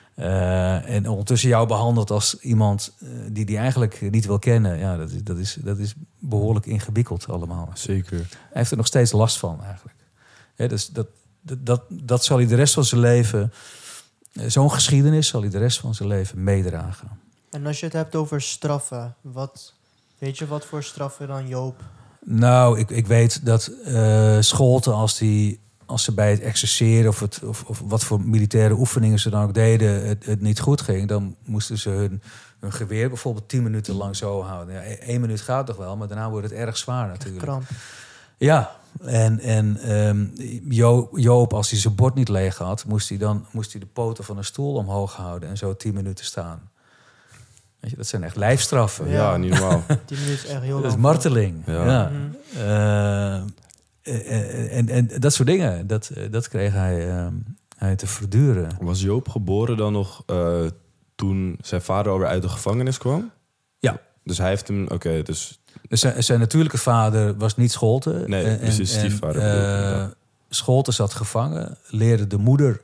Uh, en ondertussen jou behandelt als iemand uh, die die eigenlijk niet wil kennen. Ja, dat is, dat is, dat is behoorlijk ingewikkeld allemaal. Zeker. Hij heeft er nog steeds last van eigenlijk. He, dus dat, dat, dat, dat zal hij de rest van zijn leven... Zo'n geschiedenis zal hij de rest van zijn leven meedragen. En als je het hebt over straffen, wat, weet je wat voor straffen dan Joop? Nou, ik, ik weet dat uh, Scholten, als die... als ze bij het exerceren of, het, of, of wat voor militaire oefeningen ze dan ook deden, het, het niet goed ging, dan moesten ze hun, hun geweer bijvoorbeeld tien minuten lang zo houden. Ja, één minuut gaat toch wel, maar daarna wordt het erg zwaar natuurlijk. Kramp. Ja, en, en um, jo, Joop, als hij zijn bord niet leeg had, moest hij dan moest hij de poten van een stoel omhoog houden en zo tien minuten staan. Weet je, dat zijn echt lijfstraffen. Ja, ja niet normaal. tien minuten is echt heel lang. Dat is marteling. Ja. ja. Mm-hmm. Uh, En, en, en dat soort dingen, dat, dat kreeg hij, uh, hij te verduren. Was Joop geboren dan nog uh, toen zijn vader alweer uit de gevangenis kwam? Ja. Dus hij heeft hem, oké, okay, dus... dus zijn, zijn natuurlijke vader was niet Scholten. Nee, en, precies, stiefvader. Uh, Scholten zat gevangen, leerde de moeder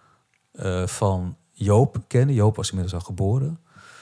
uh, van Joop kennen. Joop was inmiddels al geboren.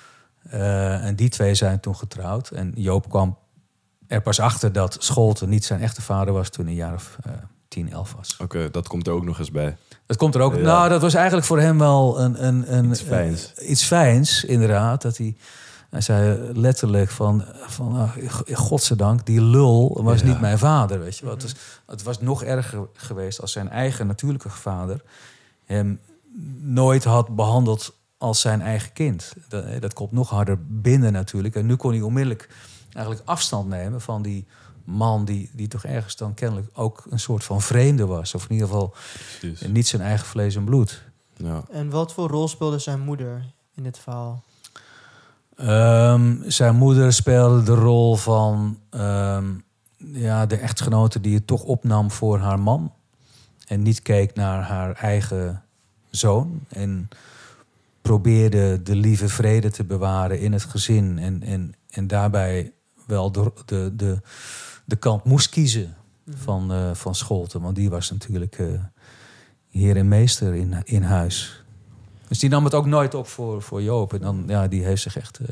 Uh, en die twee zijn toen getrouwd. En Joop kwam er pas achter dat Scholten niet zijn echte vader was toen hij een jaar of uh, tien, elf was. Oké, okay, dat komt er ook nog eens bij. Dat komt er ook. Ja. Nou, dat was eigenlijk voor hem wel een, een, een iets fijns. Uh, iets fijns, inderdaad. Dat hij, hij zei letterlijk van, van uh, godzijdank, die lul was ja. niet mijn vader, weet je wel. Mm-hmm. Het, was, het was nog erger geweest als zijn eigen natuurlijke vader hem nooit had behandeld als zijn eigen kind. Dat, dat komt nog harder binnen natuurlijk. En nu kon hij onmiddellijk eigenlijk afstand nemen van die man die, die toch ergens dan kennelijk ook een soort van vreemde was. Of in ieder geval Precies. niet zijn eigen vlees en bloed. Ja. En wat voor rol speelde zijn moeder in dit verhaal? Um, zijn moeder speelde de rol van um, ja, de echtgenote die het toch opnam voor haar man. En niet keek naar haar eigen zoon. En probeerde de lieve vrede te bewaren in het gezin. En, en, en daarbij wel de, de, de, de kant moest kiezen van, uh, van Scholten. Want die was natuurlijk uh, heer en meester in, in huis. Dus die nam het ook nooit op voor, voor Joop. En dan, ja, die heeft zich echt uh,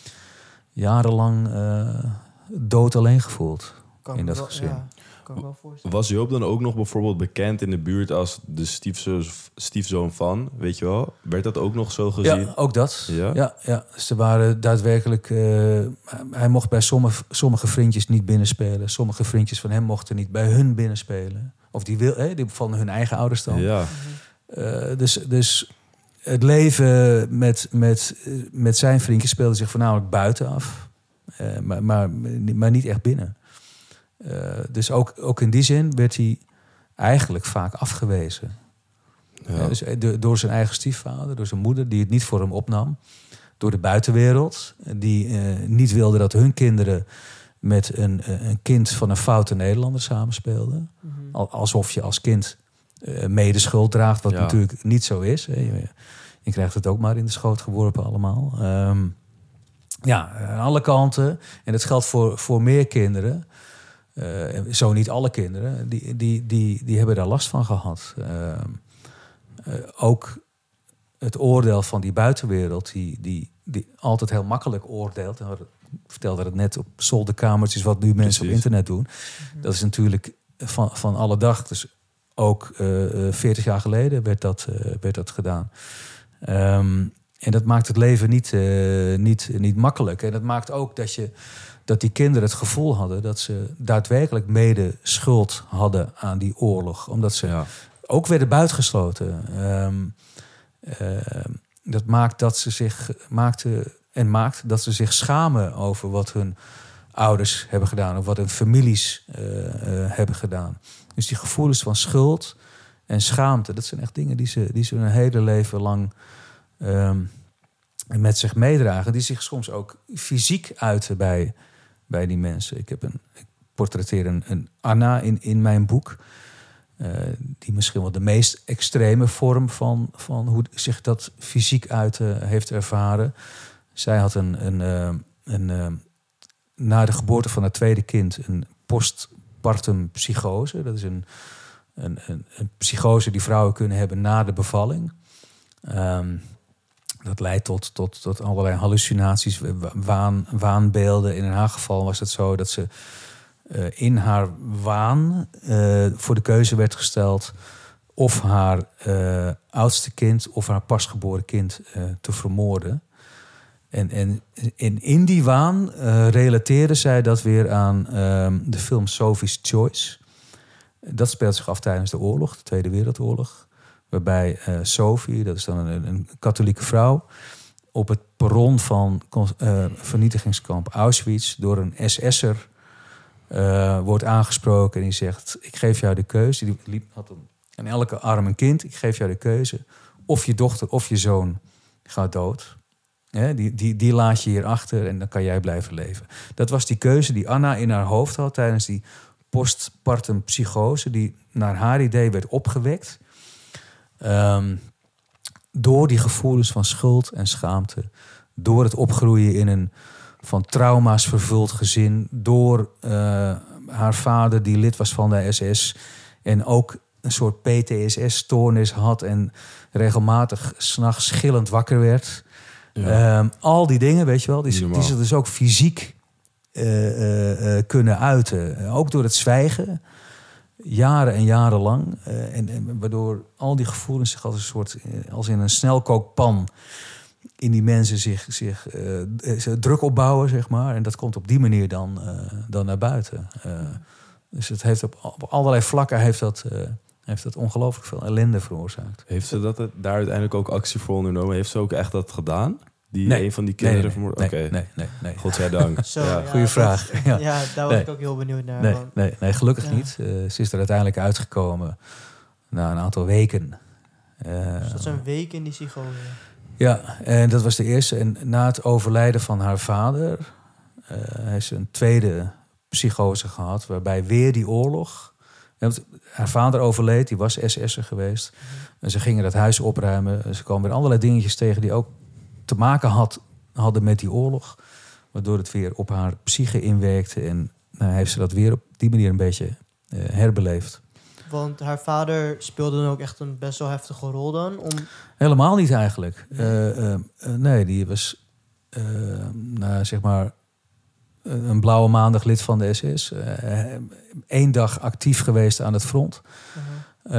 jarenlang uh, dood alleen gevoeld kan in dat wel, gezin. Ja, kan ik wel voorstellen. Was Joop dan ook nog bijvoorbeeld bekend in de buurt als de stiefzoon, stiefzoon van, weet je wel? Werd dat ook nog zo gezien? Ja, ook dat. Ja, ja, ja. Dus er waren daadwerkelijk... Uh, hij mocht bij sommige, sommige vriendjes niet binnenspelen. Sommige vriendjes van hem mochten niet bij hun binnenspelen. Of die, wil, eh, die van hun eigen ouders dan. Ja. Uh, dus, dus het leven met, met, met zijn vriendjes speelde zich voornamelijk buiten af. Uh, maar, maar, maar niet echt binnen. Uh, dus ook, ook in die zin werd hij eigenlijk vaak afgewezen. Ja. Uh, dus de, door zijn eigen stiefvader, door zijn moeder, die het niet voor hem opnam. Door de buitenwereld, die uh, niet wilde dat hun kinderen met een, een kind van een foute Nederlander samenspeelden. Mm-hmm. Alsof je als kind uh, medeschuld draagt, wat ja. natuurlijk niet zo is. Hè. Je, je krijgt het ook maar in de schoot geworpen allemaal. Um, ja, aan alle kanten. En dat geldt voor, voor meer kinderen. Uh, zo niet alle kinderen, die, die, die, die hebben daar last van gehad. Uh, uh, ook het oordeel van die buitenwereld, die, die, die altijd heel makkelijk oordeelt. En ik vertelde het net op zolderkamertjes, wat nu mensen Precies. op internet doen. Mm-hmm. Dat is natuurlijk van, van alle dag. Dus ook uh, veertig jaar geleden werd dat, uh, werd dat gedaan. Um, en dat maakt het leven niet, uh, niet, niet makkelijk. En dat maakt ook dat je dat die kinderen het gevoel hadden dat ze daadwerkelijk mede schuld hadden aan die oorlog. Omdat ze ja. ook werden buitengesloten. Um, uh, dat maakt dat ze zich maakte en maakt dat ze zich schamen over wat hun ouders hebben gedaan of wat hun families uh, uh, hebben gedaan. Dus die gevoelens van schuld en schaamte, dat zijn echt dingen die ze, die ze hun hele leven lang um, met zich meedragen. Die zich soms ook fysiek uiten bij, bij die mensen. Ik heb een, ik portretteer een, een Anna in, in mijn boek. Uh, die misschien wel de meest extreme vorm van, van hoe zich dat fysiek uiten heeft ervaren. Zij had een, een, uh, een uh, na de geboorte van haar tweede kind een postpartum psychose. Dat is een, een, een, een psychose die vrouwen kunnen hebben na de bevalling. Um, dat leidt tot, tot, tot allerlei hallucinaties, waan, waanbeelden. In haar geval was het zo dat ze uh, in haar waan uh, voor de keuze werd gesteld of haar uh, oudste kind of haar pasgeboren kind uh, te vermoorden. En, en, en in die waan uh, relateerde zij dat weer aan uh, de film Sophie's Choice. Dat speelt zich af tijdens de oorlog, de Tweede Wereldoorlog. Waarbij uh, Sophie, dat is dan een, een katholieke vrouw, op het perron van uh, vernietigingskamp Auschwitz door een S S'er uh, wordt aangesproken. En die zegt, ik geef jou de keuze. Die liep, had een, aan elke arm een kind. Ik geef jou de keuze. Of je dochter of je zoon gaat dood. Ja, die, die, die laat je hier achter en dan kan jij blijven leven. Dat was die keuze die Anna in haar hoofd had tijdens die postpartum psychose, die naar haar idee werd opgewekt. Um, door die gevoelens van schuld en schaamte. Door het opgroeien in een van trauma's vervuld gezin. Door uh, haar vader die lid was van de S S. En ook een soort P T S S-stoornis had. En regelmatig 's nachts gillend wakker werd. Ja. Um, al die dingen, weet je wel. Die, die ze dus ook fysiek uh, uh, uh, kunnen uiten. Uh, ook door het zwijgen. Jaren en jaren lang. Uh, en, en waardoor al die gevoelens zich als een soort, uh, als in een snelkookpan in die mensen zich, zich uh, druk opbouwen, zeg maar. En dat komt op die manier dan, uh, dan naar buiten. Uh, dus het heeft op, op allerlei vlakken heeft dat, uh, heeft dat ongelooflijk veel ellende veroorzaakt. Heeft ze dat daar uiteindelijk ook actie voor ondernomen? Heeft ze ook echt dat gedaan? Die nee. een van die kinderen nee, nee, vermoord? nee, Oké, nee, nee, nee. Godzijdank. Zo, ja. ja, Goeie vraag. Dat, ja. ja, daar was nee. ik ook heel benieuwd naar. Nee, want... nee, nee gelukkig ja. niet. Uh, ze is er uiteindelijk uitgekomen na een aantal weken. Uh, dus dat is een week in die psychose. Ja, en dat was de eerste. En na het overlijden van haar vader uh, heeft ze een tweede psychose gehad, waarbij weer die oorlog. Want haar vader overleed, die was S S'er geweest. Mm-hmm. En ze gingen dat huis opruimen. Ze kwamen weer allerlei dingetjes tegen die ook te maken had, hadden met die oorlog. Waardoor het weer op haar psyche inwerkte. En nou, heeft ze dat weer op die manier een beetje uh, herbeleefd. Want haar vader speelde dan ook echt een best wel heftige rol dan? Om... Helemaal niet eigenlijk. Uh, uh, uh, nee, die was uh, nou, zeg maar een blauwe maandag lid van de S S. Eén uh, dag actief geweest aan het front. Uh-huh.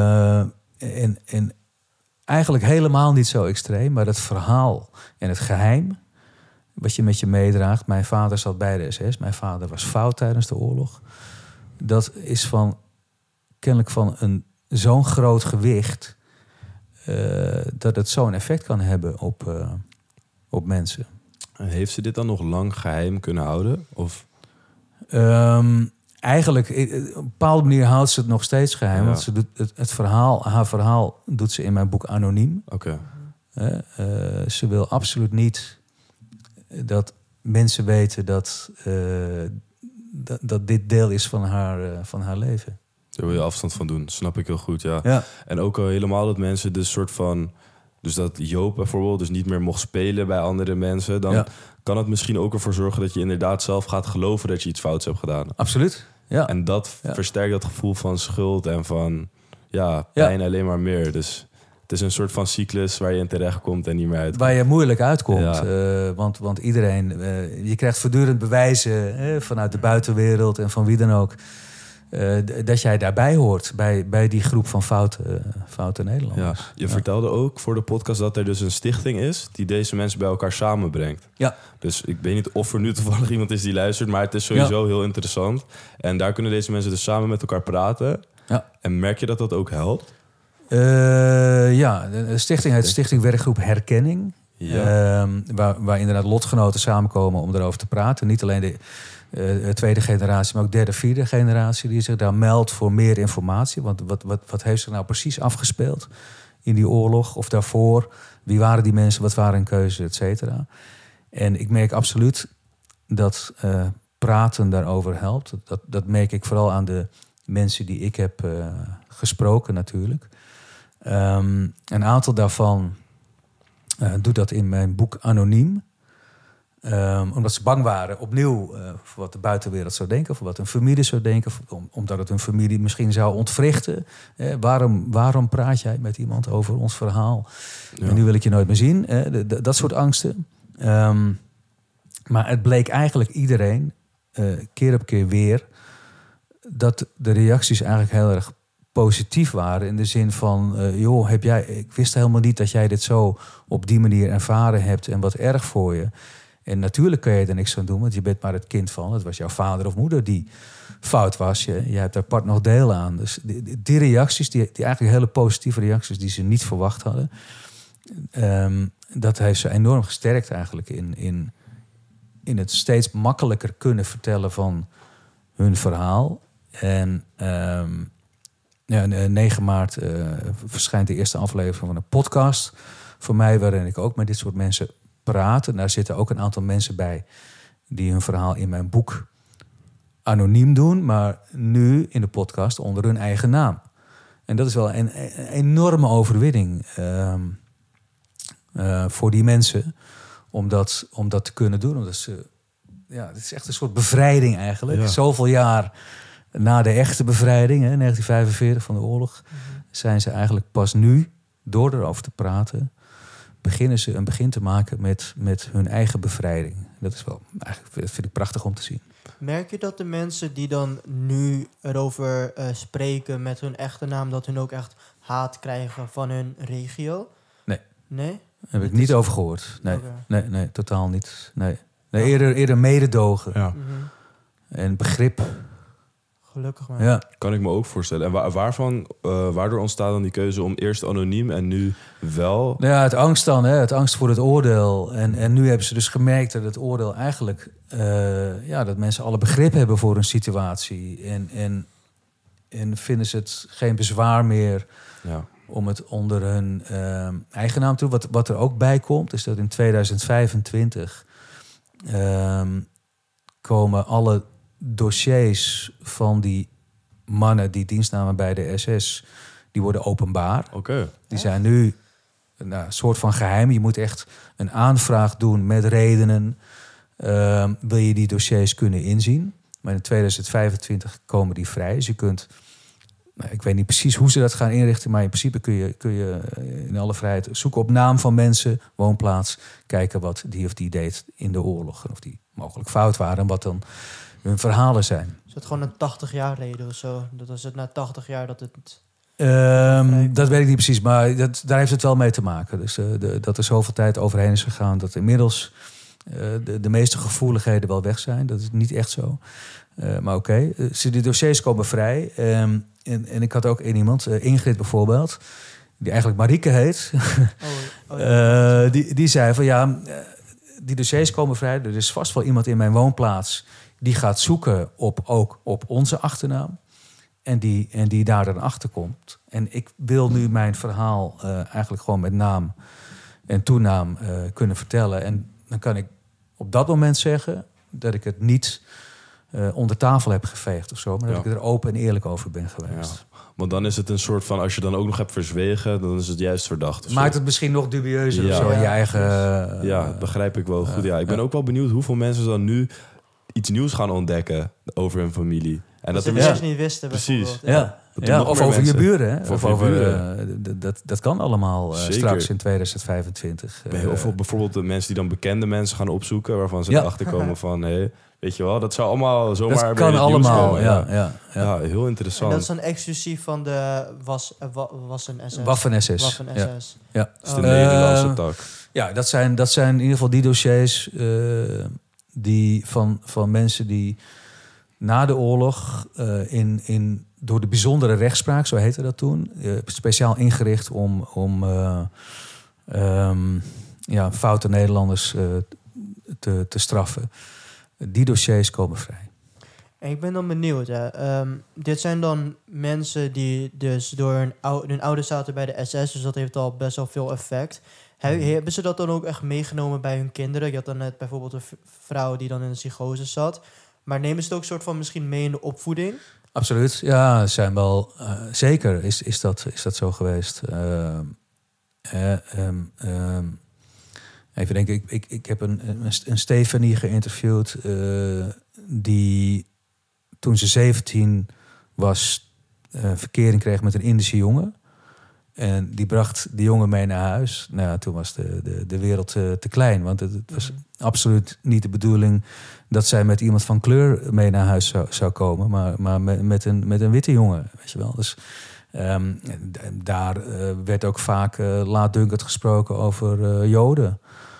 Uh, en, en eigenlijk helemaal niet zo extreem. Maar het verhaal en het geheim wat je met je meedraagt. Mijn vader zat bij de S S. Mijn vader was fout tijdens de oorlog. Dat is van kennelijk van een zo'n groot gewicht uh, dat het zo'n effect kan hebben op, uh, op mensen. Heeft ze dit dan nog lang geheim kunnen houden? Of? Um, eigenlijk, op een bepaalde manier houdt ze het nog steeds geheim. Ja. Want ze doet het, het verhaal, haar verhaal doet ze in mijn boek anoniem. Oké. Okay. Uh, uh, ze wil absoluut niet dat mensen weten dat, uh, dat, dat dit deel is van haar, uh, van haar leven. Daar wil je afstand van doen, snap ik heel goed, ja. ja. En ook al helemaal dat mensen dus soort van... Dus dat Joop bijvoorbeeld dus niet meer mocht spelen bij andere mensen... dan ja. kan het misschien ook ervoor zorgen dat je inderdaad zelf gaat geloven... dat je iets fouts hebt gedaan. Absoluut, ja. En dat ja. versterkt dat gevoel van schuld en van ja, pijn ja. alleen maar meer. Dus het is een soort van cyclus waar je in terecht komt en niet meer uitkomt. Waar je moeilijk uitkomt. Ja. Uh, want, want iedereen... Uh, je krijgt voortdurend bewijzen uh, vanuit de buitenwereld en van wie dan ook... uh, d- dat jij daarbij hoort bij, bij die groep van foute, uh, foute Nederlanders. Ja, je ja. vertelde ook voor de podcast dat er dus een stichting is die deze mensen bij elkaar samenbrengt. Ja. Dus ik weet niet of er nu toevallig iemand is die luistert, maar het is sowieso ja. heel interessant. En daar kunnen deze mensen dus samen met elkaar praten. Ja. En merk je dat dat ook helpt? Uh, ja, de stichting heet Stichting Werkgroep Herkenning. Ja. Um, waar, waar inderdaad lotgenoten samenkomen om erover te praten. Niet alleen de uh, tweede generatie, maar ook derde, vierde generatie die zich daar meldt voor meer informatie. Want wat, wat, wat heeft zich nou precies afgespeeld in die oorlog of daarvoor? Wie waren die mensen, wat waren hun keuzes, et cetera. En ik merk absoluut dat uh, praten daarover helpt. Dat, dat merk ik vooral aan de mensen die ik heb uh, gesproken natuurlijk. Um, een aantal daarvan uh, doet dat in mijn boek anoniem. Um, omdat ze bang waren opnieuw uh, voor wat de buitenwereld zou denken, voor wat hun familie zou denken, om, omdat het hun familie misschien zou ontwrichten. Eh, waarom, waarom praat jij met iemand over ons verhaal? Ja. En nu wil ik je nooit meer zien. Eh, de, de, dat soort angsten. Um, maar het bleek eigenlijk iedereen, uh, keer op keer weer, dat de reacties eigenlijk heel erg positief waren. In de zin van, uh, joh, heb jij, ik wist helemaal niet dat jij dit zo op die manier ervaren hebt en wat erg voor je. En natuurlijk kun je er niks aan doen, want je bent maar het kind van. Het was jouw vader of moeder die fout was. Je, je hebt daar part nog deel aan. Dus die, die reacties, die, die eigenlijk hele positieve reacties die ze niet verwacht hadden, um, dat heeft ze enorm gesterkt eigenlijk in, in, in het steeds makkelijker kunnen vertellen van hun verhaal. En um, ja, negen maart uh, verschijnt de eerste aflevering van een podcast voor mij, waarin ik ook met dit soort mensen praten. Daar zitten ook een aantal mensen bij die hun verhaal in mijn boek anoniem doen, maar nu in de podcast onder hun eigen naam. En dat is wel een, een enorme overwinning uh, uh, voor die mensen om dat, om dat te kunnen doen. Omdat ze, ja, het is echt een soort bevrijding eigenlijk. Ja. Zoveel jaar na de echte bevrijding, hè, negentien vijfenveertig van de oorlog, mm-hmm. zijn ze eigenlijk pas nu, door erover te praten, beginnen ze een begin te maken met, met hun eigen bevrijding. Dat is wel, eigenlijk dat vind ik prachtig om te zien. Merk je dat de mensen die dan nu erover uh, spreken met hun echte naam, dat hun ook echt haat krijgen van hun regio? Nee. Nee? Daar heb ik niet over gehoord. Nee, okay. nee, nee, totaal niet. Nee. Nee, eerder, eerder mededogen. Ja. Mm-hmm. En begrip. Gelukkig maar. Ja. Kan ik me ook voorstellen. En waar, waarvan, uh, waardoor ontstaat dan die keuze om eerst anoniem en nu wel? Nou ja, het angst dan, hè, het angst voor het oordeel. En, en nu hebben ze dus gemerkt dat het oordeel eigenlijk, uh, ja, dat mensen alle begrip hebben voor een situatie. En, en, en vinden ze het geen bezwaar meer ja. om het onder hun uh, eigen naam te doen. Wat, wat er ook bij komt, is dat in tweeduizend vijfentwintig uh, komen alle dossiers van die mannen die dienst namen bij de S S, die worden openbaar. Okay. Die zijn nu nou, een soort van geheim. Je moet echt een aanvraag doen met redenen. Uh, wil je die dossiers kunnen inzien? Maar in tweeduizend vijfentwintig komen die vrij. Dus je kunt, nou, ik weet niet precies hoe ze dat gaan inrichten, maar in principe kun je, kun je in alle vrijheid zoeken op naam van mensen, woonplaats, kijken wat die of die deed in de oorlog. Of die mogelijk fout waren en wat dan hun verhalen zijn. Is het gewoon een tachtig jaar reden of zo? Dat was het na tachtig jaar dat het... Um, dat weet ik niet precies, maar dat, daar heeft het wel mee te maken. Dus uh, de, dat er zoveel tijd overheen is gegaan, dat inmiddels uh, de, de meeste gevoeligheden wel weg zijn. Dat is niet echt zo. Uh, maar oké, okay. uh, die dossiers komen vrij. Um, en, en ik had ook één iemand, uh, Ingrid bijvoorbeeld, die eigenlijk Marieke heet. Oh, oh ja. uh, die, die zei van ja, uh, die dossiers komen vrij. Er is vast wel iemand in mijn woonplaats die gaat zoeken op, ook op onze achternaam. En die, en die daar dan achter komt. En ik wil nu mijn verhaal uh, eigenlijk gewoon met naam en toenaam uh, kunnen vertellen. En dan kan ik op dat moment zeggen dat ik het niet uh, onder tafel heb geveegd of zo. Maar dat ja. ik er open en eerlijk over ben geweest. Ja. Want dan is het een soort van, als je dan ook nog hebt verzwegen, dan is het juist verdacht. Maakt het misschien nog dubieuzer ja. of zo in je ja. eigen... Uh, ja, begrijp ik wel goed. Ja, ik ben ja. ook wel benieuwd hoeveel mensen dan nu iets nieuws gaan ontdekken over hun familie. En dat, dat ze er het ja. niet wisten. Precies. Ja. Ja. Ja, of over mensen. je buren. Hè? Of of over, buren. Uh, d- dat, dat kan allemaal uh, straks in tweeduizend vijfentwintig. Uh, of bijvoorbeeld de mensen die dan bekende mensen gaan opzoeken, waarvan ze ja. erachter komen van, hé, hey, Weet je wel, dat zou allemaal zomaar... Dat kan allemaal, komen, ja, ja, ja. Ja. ja, heel interessant. En dat is dan exclusief van de was, wa, Waffen-S S? Waffen-S S. Waffen-S S. Ja. Ja. Dat is de uh, Nederlandse tak. Ja, dat zijn, dat zijn in ieder geval die dossiers uh, die van, van mensen die na de oorlog uh, in, in, door de bijzondere rechtspraak, zo heette dat toen, uh, speciaal ingericht om, om uh, um, ja, foute Nederlanders uh, te, te straffen. Die dossiers komen vrij. En ik ben dan benieuwd. Hè. Um, dit zijn dan mensen die dus door hun, ou- hun ouders zaten bij de S S, dus dat heeft al best wel veel effect. He, hebben ze dat dan ook echt meegenomen bij hun kinderen? Je had dan net bijvoorbeeld een v- vrouw die dan in een psychose zat. Maar nemen ze het ook soort van misschien mee in de opvoeding? Absoluut, ja, zijn wel uh, zeker is, is, dat, is dat zo geweest. Uh, uh, um, um, even denken, ik, ik, ik heb een, een, een Stefanie geïnterviewd uh, die toen ze zeventien was uh, verkering kreeg met een Indische jongen. En die bracht die jongen mee naar huis. Nou ja, toen was de, de, de wereld uh, te klein. Want het, het was mm-hmm. absoluut niet de bedoeling dat zij met iemand van kleur mee naar huis zou, zou komen. Maar, maar met, met, een, met een witte jongen, weet je wel. Dus um, daar uh, werd ook vaak uh, laatdunkend gesproken over uh, Joden.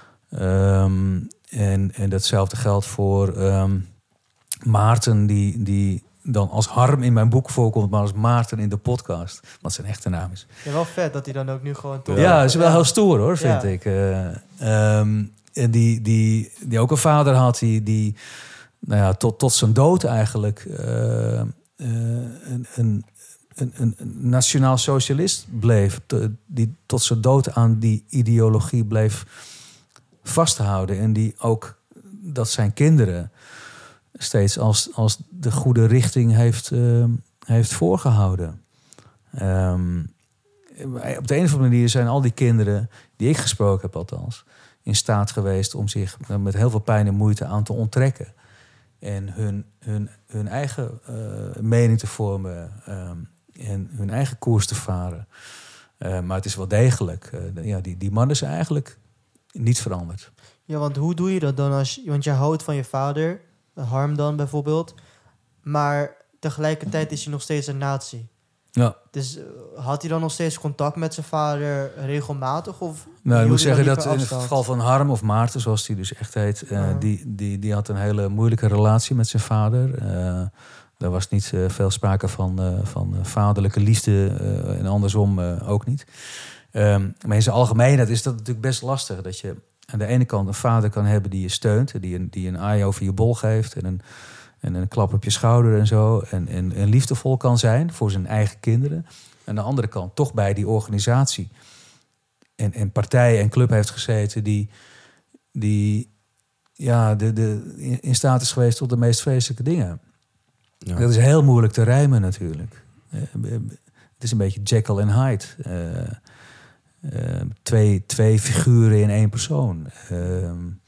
Um, en, en datzelfde geldt voor um, Maarten, die... die dan als Harm in mijn boek voorkomt, maar als Maarten in de podcast. Wat zijn echte naam is. Ja, wel vet dat hij dan ook nu gewoon... Toch... Ja, dat is wel ja. heel stoer hoor, vind ja. ik. Uh, um, en die, die, die ook een vader had, die, die nou ja, tot, tot zijn dood eigenlijk uh, uh, een, een, een, een nationaal socialist bleef. Te, die tot zijn dood aan die ideologie bleef vasthouden. En die ook dat zijn kinderen steeds als, als de goede richting heeft, uh, heeft voorgehouden. Um, op de een of andere manier zijn al die kinderen, die ik gesproken heb althans, in staat geweest om zich met heel veel pijn en moeite aan te onttrekken. En hun, hun, hun eigen uh, mening te vormen um, en hun eigen koers te varen. Uh, maar het is wel degelijk. Uh, ja, die, die man is eigenlijk niet veranderd. Ja, want hoe doe je dat dan? Als, want je houdt van je vader... Harm dan bijvoorbeeld. Maar tegelijkertijd is hij nog steeds een nazi. Ja. Dus uh, had hij dan nog steeds contact met zijn vader regelmatig? Of nou, ik moet zeggen dat in het geval van Harm of Maarten, zoals hij dus echt heet... Uh, uh-huh. die, die, die had een hele moeilijke relatie met zijn vader. Uh, daar was niet uh, veel sprake van, uh, van uh, vaderlijke liefde uh, en andersom uh, ook niet. Um, maar in zijn algemeenheid is dat natuurlijk best lastig. Dat je aan de ene kant een vader kan hebben die je steunt, die een, die een aai over je bol geeft en een, en een klap op je schouder en zo. En, en, en liefdevol kan zijn voor zijn eigen kinderen. Aan de andere kant toch bij die organisatie en, en partij en club heeft gezeten die, die ja, de, de, in staat is geweest tot de meest vreselijke dingen. Ja. Dat is heel moeilijk te rijmen natuurlijk. Het is een beetje Jekyll en Hyde. Uh, Uh, twee, twee figuren in één persoon. Uh,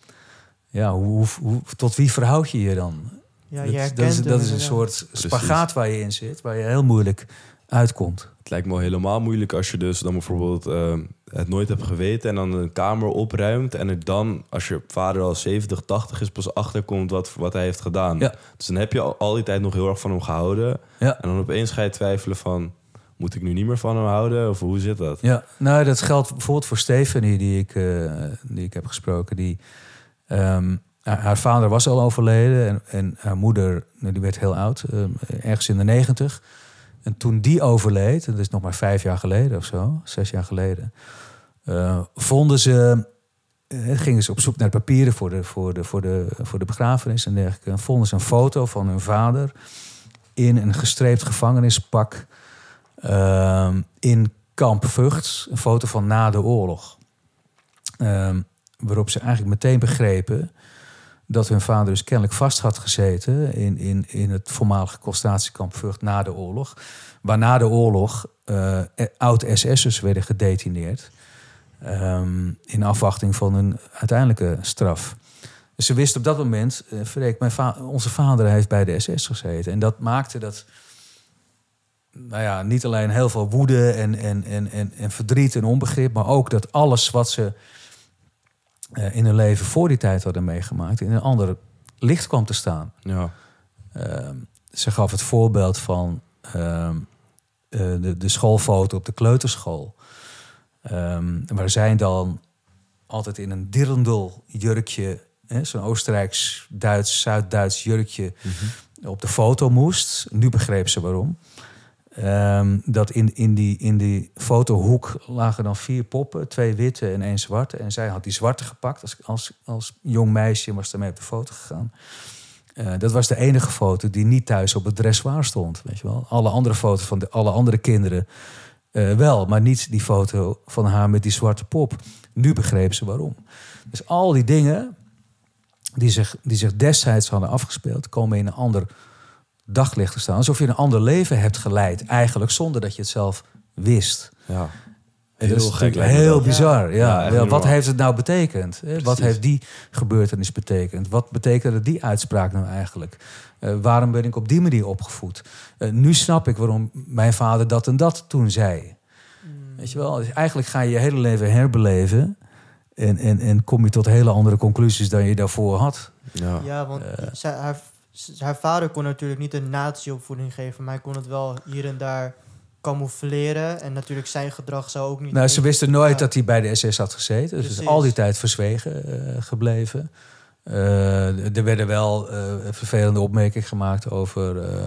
ja, hoe, hoe, tot wie verhoud je je dan? Ja, je dat, dat is, dat is een soort spagaat waar je in zit, waar je heel moeilijk uitkomt. Het lijkt me al helemaal moeilijk als je dus dan bijvoorbeeld uh, het nooit hebt geweten en dan een kamer opruimt en er dan, als je vader al zeventig, tachtig is, pas achterkomt wat, wat hij heeft gedaan. Ja. Dus dan heb je al, al die tijd nog heel erg van hem gehouden. Ja. En dan opeens ga je twijfelen van, moet ik nu niet meer van hem houden? Of hoe zit dat? Ja, nou, dat geldt bijvoorbeeld voor Stefanie, die ik, uh, die ik heb gesproken. Die, um, haar, haar vader was al overleden en, en haar moeder, die werd heel oud, um, ergens in de negentig. En toen die overleed, dat is nog maar vijf jaar geleden of zo, zes jaar geleden, uh, vonden ze, uh, gingen ze op zoek naar papieren voor de, voor de, voor de, voor de begrafenis en dergelijke. En vonden ze een foto van hun vader in een gestreept gevangenispak Uh, in kamp Vught, een foto van na de oorlog. Uh, waarop ze eigenlijk meteen begrepen dat hun vader dus kennelijk vast had gezeten in, in, in het voormalige concentratiekamp Vught na de oorlog. Waar na de oorlog uh, oud-S S'ers werden gedetineerd. Um, in afwachting van een uiteindelijke straf. Dus ze wisten op dat moment, uh, verrek, mijn va- onze vader heeft bij de S S gezeten. En dat maakte dat, nou ja, niet alleen heel veel woede en, en, en, en, en verdriet en onbegrip, maar ook dat alles wat ze uh, in hun leven voor die tijd hadden meegemaakt, in een ander licht kwam te staan. Ja. Uh, ze gaf het voorbeeld van uh, uh, de, de schoolfoto op de kleuterschool. Um, waar zij dan altijd in een dirndl jurkje, hè, zo'n Oostenrijks, Duits, Zuid-Duits jurkje, mm-hmm. op de foto moest. Nu begreep ze waarom. Um, dat in, in, die, in die fotohoek lagen dan vier poppen, twee witte en één zwarte. En zij had die zwarte gepakt als, als, als jong meisje en was daarmee op de foto gegaan. Uh, dat was de enige foto die niet thuis op het dressoir stond. Weet je wel? Alle andere foto's van de, alle andere kinderen uh, wel, maar niet die foto van haar met die zwarte pop. Nu begreep ze waarom. Dus al die dingen die zich, die zich destijds hadden afgespeeld, komen in een ander daglicht te staan. Alsof je een ander leven hebt geleid, eigenlijk zonder dat je het zelf wist. Ja. Heel dat is gek, heel bizar. Ja. Ja, ja, wat heeft het nou betekend? Precies. Wat heeft die gebeurtenis betekend? Wat betekende die uitspraak nou eigenlijk? Uh, waarom ben ik op die manier opgevoed? Uh, nu snap ik waarom mijn vader dat en dat toen zei. Mm. Weet je wel? Dus eigenlijk ga je je hele leven herbeleven en, en, en kom je tot hele andere conclusies dan je daarvoor had. Ja, ja want uh, zij, haar, haar vader kon natuurlijk niet een natieopvoeding geven, maar hij kon het wel hier en daar camoufleren. En natuurlijk zijn gedrag zou ook niet... Nou, ze wisten nooit ja. dat hij bij de S S had gezeten. Dus het is al die tijd verzwegen uh, gebleven. Uh, er werden wel uh, vervelende opmerkingen gemaakt over uh,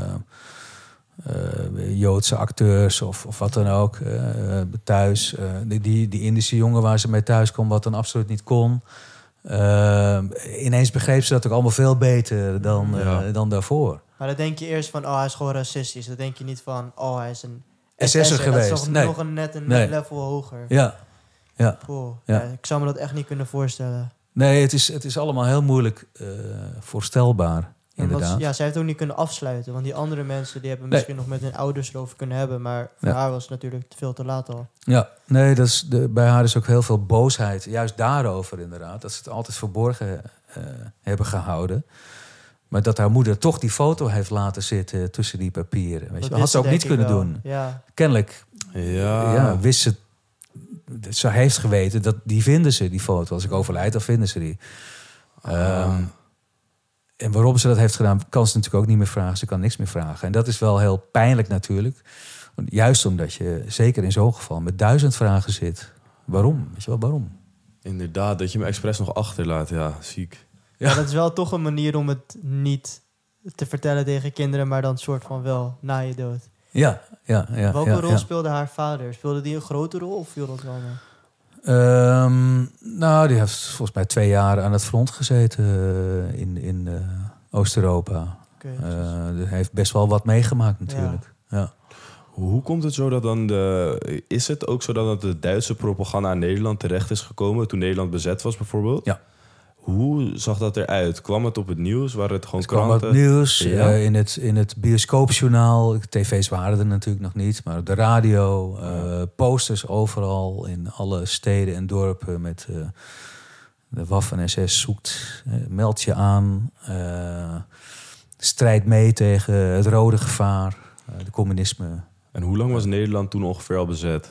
uh, Joodse acteurs of, of wat dan ook. Uh, thuis. Uh, die, die Indische jongen waar ze mee thuis kwam, wat dan absoluut niet kon. Uh, ineens begreep ze dat ook allemaal veel beter dan, ja. uh, dan daarvoor. Maar dan denk je eerst van, oh, hij is gewoon racistisch. Dan denk je niet van, oh, hij is een S S'er geweest. Dat is nog, nee. nog een net een nee. level hoger. Ja. Ja. Cool. Ja. Ja, ik zou me dat echt niet kunnen voorstellen. Nee, het is, het is allemaal heel moeilijk uh, voorstelbaar, inderdaad. Was, ja, zij heeft het ook niet kunnen afsluiten. Want die andere mensen die hebben misschien nee. nog met hun ouders erover kunnen hebben. Maar voor ja. haar was het natuurlijk veel te laat al. Ja, nee, dat is de, bij haar is ook heel veel boosheid. Juist daarover inderdaad. Dat ze het altijd verborgen uh, hebben gehouden. Maar dat haar moeder toch die foto heeft laten zitten tussen die papieren. Weet je? Dat had ze ook niet kunnen wel. doen. Ja. Kennelijk ja. Ja, wist ze... Ze heeft geweten, dat die vinden ze, die foto. Als ik overlijd, dan vinden ze die. Ah. Um, en waarom ze dat heeft gedaan, kan ze natuurlijk ook niet meer vragen. Ze kan niks meer vragen. En dat is wel heel pijnlijk natuurlijk. Juist omdat je, zeker in zo'n geval, met duizend vragen zit. Waarom? Weet je wel, waarom? Inderdaad, dat je hem expres nog achterlaat. Ja, ziek. Ja, dat is wel toch een manier om het niet te vertellen tegen kinderen, maar dan soort van wel na je dood. Ja, ja, ja. Welke ja, rol ja. speelde haar vader? Speelde die een grote rol of viel dat wel mee? Um, nou, die heeft volgens mij twee jaar aan het front gezeten uh, in, in uh, Oost-Europa. Okay, uh, hij heeft best wel wat meegemaakt natuurlijk. Ja. Ja. Hoe komt het zo dat dan de... Is het ook zo dat de Duitse propaganda aan Nederland terecht is gekomen toen Nederland bezet was bijvoorbeeld? Ja. Hoe zag dat eruit? Kwam het op het nieuws? Waren het gewoon het kwam kranten? op het nieuws, ja. uh, in, het, in het bioscoopjournaal. Tv's waren er natuurlijk nog niet, maar op de radio. Uh, posters overal in alle steden en dorpen met uh, de Waffen-S S zoekt. Uh, meld je aan. Uh, strijd mee tegen het rode gevaar. Uh, de communisme. En hoe lang was Nederland toen ongeveer al bezet?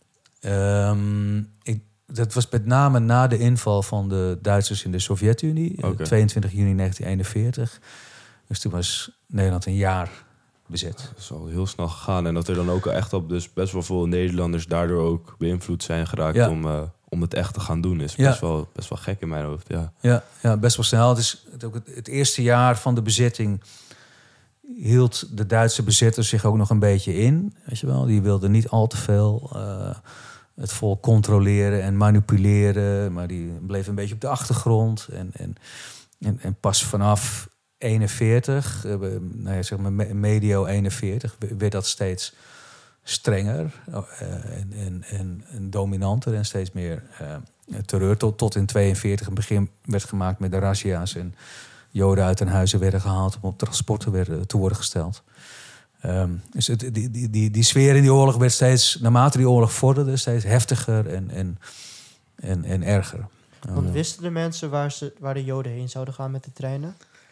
Um, ik Dat was met name na de inval van de Duitsers in de Sovjet-Unie. Okay. tweeëntwintig juni negentien eenenveertig. Dus toen was Nederland een jaar bezet. Dat is al heel snel gegaan. En dat er dan ook echt op dus best wel veel Nederlanders daardoor ook beïnvloed zijn geraakt ja. om, uh, om het echt te gaan doen. Is best, ja. wel, best wel gek in mijn hoofd. Ja, ja, ja best wel snel. Het is het, ook het, het eerste jaar van de bezetting hield de Duitse bezetters zich ook nog een beetje in. Weet je wel? Die wilden niet al te veel... Uh, het volk controleren en manipuleren. Maar die bleef een beetje op de achtergrond. En, en, en, en pas vanaf eenenveertig, uh, nou ja, zeg maar medio eenenveertig, werd dat steeds strenger. Uh, en, en, en, en dominanter en steeds meer uh, terreur. Tot, tot in tweeënveertig een begin werd gemaakt met de razzia's. En Joden uit hun huizen werden gehaald om op transporten werden, te worden gesteld. Um, dus het, die, die, die, die sfeer in die oorlog werd steeds, naarmate die oorlog vorderde, steeds heftiger en, en, en, en erger. Want uh, wisten de mensen waar, ze, waar de Joden heen zouden gaan met de treinen?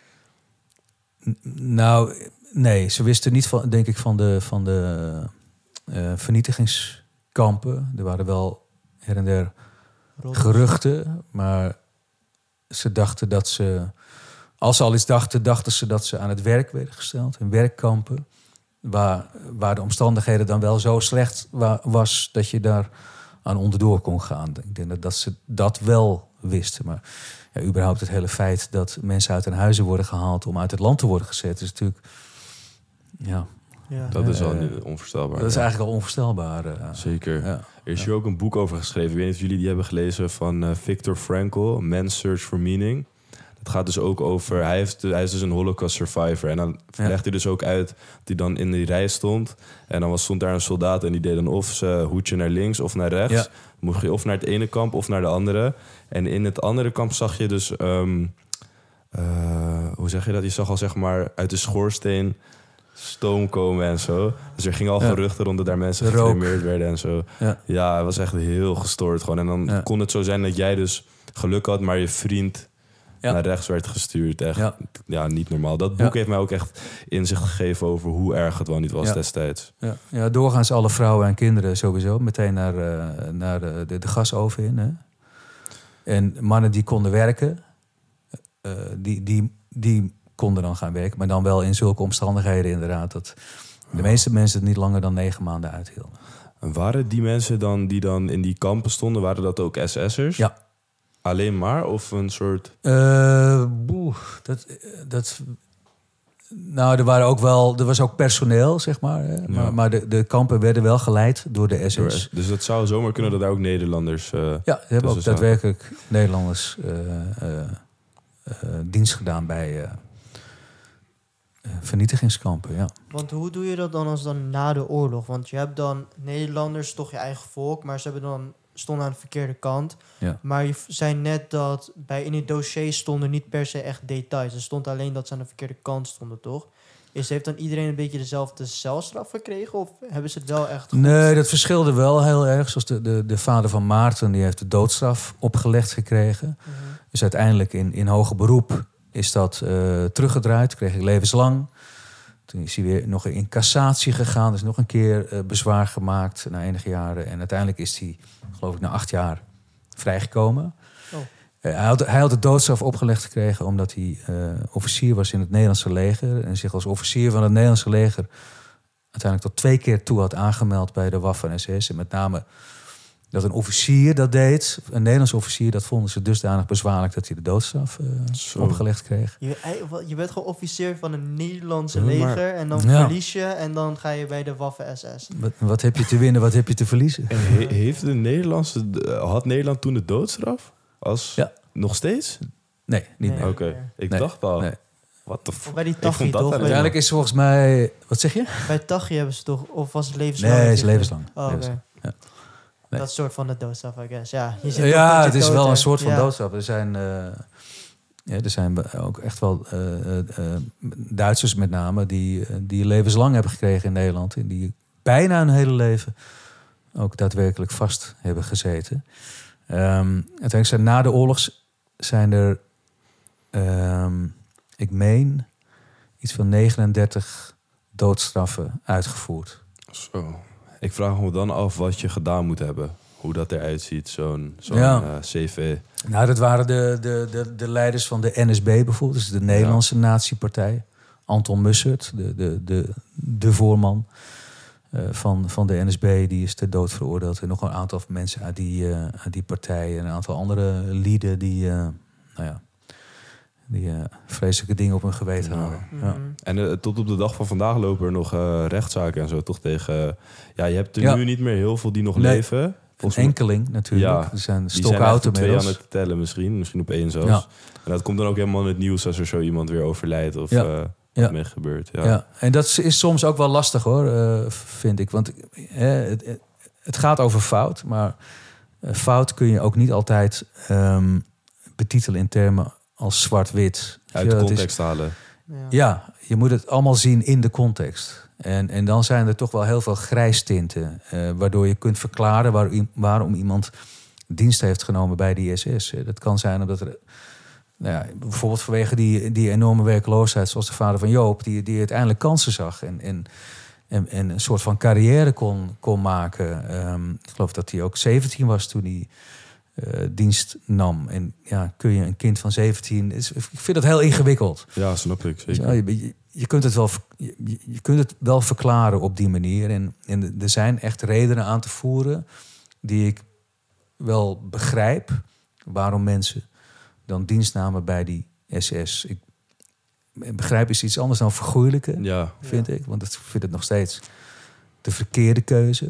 N- nou, nee. Ze wisten niet van, denk ik, van de, van de uh, vernietigingskampen. Er waren wel her en der geruchten, maar ze dachten dat ze als ze al iets dachten, dachten ze dat ze aan het werk werden gesteld. In werkkampen. Waar, waar de omstandigheden dan wel zo slecht wa- was dat je daar aan onderdoor kon gaan. Ik denk dat, dat ze dat wel wisten. Maar ja, überhaupt het hele feit dat mensen uit hun huizen worden gehaald om uit het land te worden gezet, is natuurlijk. Ja, Ja. Dat is wel Uh, niet onvoorstelbaar. dat is ja. eigenlijk al onvoorstelbaar. Uh, Zeker. Ja. Er is Ja. hier ook een boek over geschreven. Ik weet niet of jullie die hebben gelezen van uh, Viktor Frankl, Man's Search for Meaning. Het gaat dus ook over... Hij, heeft, hij is dus een Holocaust survivor. En dan Ja. legt hij dus ook uit dat hij dan in die rij stond. En dan was, stond daar een soldaat en die deed dan of zijn hoedje naar links of naar rechts. Ja. Mocht je of naar het ene kamp of naar de andere. En in het andere kamp zag je dus... Um, uh, hoe zeg je dat? Je zag al zeg maar uit de schoorsteen stoom komen en zo. Dus er gingen al Ja. geruchten rond dat daar mensen De rook. gecremeerd werden en zo. Ja. Ja, het was echt heel gestoord gewoon. En dan Ja. kon het zo zijn dat jij dus geluk had, maar je vriend Ja. naar rechts werd gestuurd. Echt, ja. Ja. niet normaal. Dat boek Ja. heeft mij ook echt inzicht gegeven over hoe erg het wel niet was Ja. destijds. Ja, ja, doorgaans alle vrouwen en kinderen sowieso meteen naar, uh, naar de, de, de gasoven in. Hè? En mannen die konden werken, uh, die, die, die konden dan gaan werken. Maar dan wel in zulke omstandigheden inderdaad dat de meeste mensen het niet langer dan negen maanden uithielden. En waren die mensen dan die dan in die kampen stonden, waren dat ook S S'ers? Ja. Alleen maar? Of een soort... Uh, boe, dat, dat, nou, er waren ook wel, er was ook personeel, zeg maar. Hè? Ja. Maar, maar de, de kampen werden wel geleid door de S S. Door, dus het zou zomaar kunnen dat daar ook Nederlanders... Uh, ja, ze hebben ook zaten. daadwerkelijk Nederlanders uh, uh, uh, dienst gedaan bij uh, uh, vernietigingskampen, ja. Want hoe doe je dat dan als dan na de oorlog? Want je hebt dan Nederlanders, toch je eigen volk, maar ze hebben dan stonden aan de verkeerde kant. Ja. Maar je zei net dat bij in het dossier stonden niet per se echt details. Er stond alleen dat ze aan de verkeerde kant stonden, toch? Is, heeft dan iedereen een beetje dezelfde celstraf gekregen? Of hebben ze het wel echt goed? Nee, dat verschilde wel heel erg. Zoals de, de, de vader van Maarten, die heeft de doodstraf opgelegd gekregen. Mm-hmm. Dus uiteindelijk in, in hoger beroep is dat uh, teruggedraaid. Kreeg ik levenslang. Toen is hij weer nog in cassatie gegaan. Dus nog een keer uh, bezwaar gemaakt na enige jaren. En uiteindelijk is hij, geloof ik, na acht jaar vrijgekomen. Oh. Uh, hij, had, hij had de doodstraf opgelegd gekregen omdat hij uh, officier was in het Nederlandse leger. En zich als officier van het Nederlandse leger uiteindelijk tot twee keer toe had aangemeld bij de Waffen S S. En met name dat een officier dat deed, een Nederlands officier, dat vonden ze dusdanig bezwaarlijk dat hij de doodstraf uh, opgelegd kreeg. Je, je bent gewoon officier van een Nederlandse Ja, maar- leger en dan Ja. verlies je en dan ga je bij de Waffen S S. Wat, wat heb je te winnen, wat heb je te verliezen? En he- heeft de Nederlandse... Had Nederland toen de doodstraf? Als, Ja. Nog steeds? Nee, niet Nee. meer. Oké, Nee. ik Nee. dacht al. Nee. Wat de Of fuck? bij die Ik vond Tachi, dat toch? alleen Uiteindelijk is volgens mij... Wat zeg je? Bij Tachi hebben ze toch... Of was het levenslang? Nee, het is levenslang. Oh, oké. Levenslang. Ja. Nee. Dat is soort van de doodstraf, I guess. Ja, je zit Ja, toch tot het je is dood, wel hè? een soort van Ja. doodstraf. Er zijn, uh, ja, er zijn ook echt wel uh, uh, Duitsers met name... Die, uh, die levenslang hebben gekregen in Nederland. En die bijna hun hele leven ook daadwerkelijk vast hebben gezeten. Um, uiteindelijk zijn na de oorlog zijn er... Um, ik meen iets van negenendertig doodstraffen uitgevoerd. Zo. Ik vraag me dan af wat je gedaan moet hebben. Hoe dat eruit ziet, zo'n zo'n Ja. uh, C V. Nou, dat waren de, de, de, de leiders van de N S B bijvoorbeeld. Dus de Nederlandse ja. Nazi-partij. Anton Mussert, de, de, de, de voorman uh, van, van de N S B, die is ter dood veroordeeld. En nog een aantal mensen uit die, uh, uit die partij. En een aantal andere lieden die, uh, nou ja, die uh, vreselijke dingen op hun geweten Ja. hadden. Mhm. Ja. En uh, tot op de dag van vandaag lopen er nog uh, rechtszaken en zo, toch tegen... Uh, ja, je hebt er Ja. nu niet meer heel veel die nog Nee. leven. Een Volgens mij- enkeling natuurlijk. Ja, Er zijn Die zijn stokoud echt op twee aan inmiddels. het tellen misschien. Misschien op één zelfs. Ja. En dat komt dan ook helemaal in het nieuws als er zo iemand weer overlijdt of Ja. uh, wat Ja. mee gebeurt. Ja. Ja. En dat is soms ook wel lastig hoor, uh, vind ik. Want uh, het, het gaat over fout, maar uh, fout kun je ook niet altijd um, betitelen in termen als zwart-wit. Uit de Ja, het is- context halen. Ja. Ja, je moet het allemaal zien in de context. En, en dan zijn er toch wel heel veel grijstinten, uh, waardoor je kunt verklaren waar, waarom iemand dienst heeft genomen bij die S S. Dat kan zijn omdat er, nou ja, bijvoorbeeld vanwege die, die enorme werkloosheid, zoals de vader van Joop, die, die uiteindelijk kansen zag en, en, en, en een soort van carrière kon, kon maken. Um, ik geloof dat hij ook zeventien was toen hij uh, dienst nam. En ja, kun je een kind van zeventien... Is, ik vind dat heel ingewikkeld. Ja, snap ik. Zeker. Dus, je, je, je, kunt het wel, je, je kunt het wel verklaren op die manier. En, en er zijn echt redenen aan te voeren die ik wel begrijp waarom mensen dan dienst namen bij die S S. Ik begrijp is iets anders dan vergoeilijken, ja. vind ja. ik. Want ik vind het nog steeds de verkeerde keuze.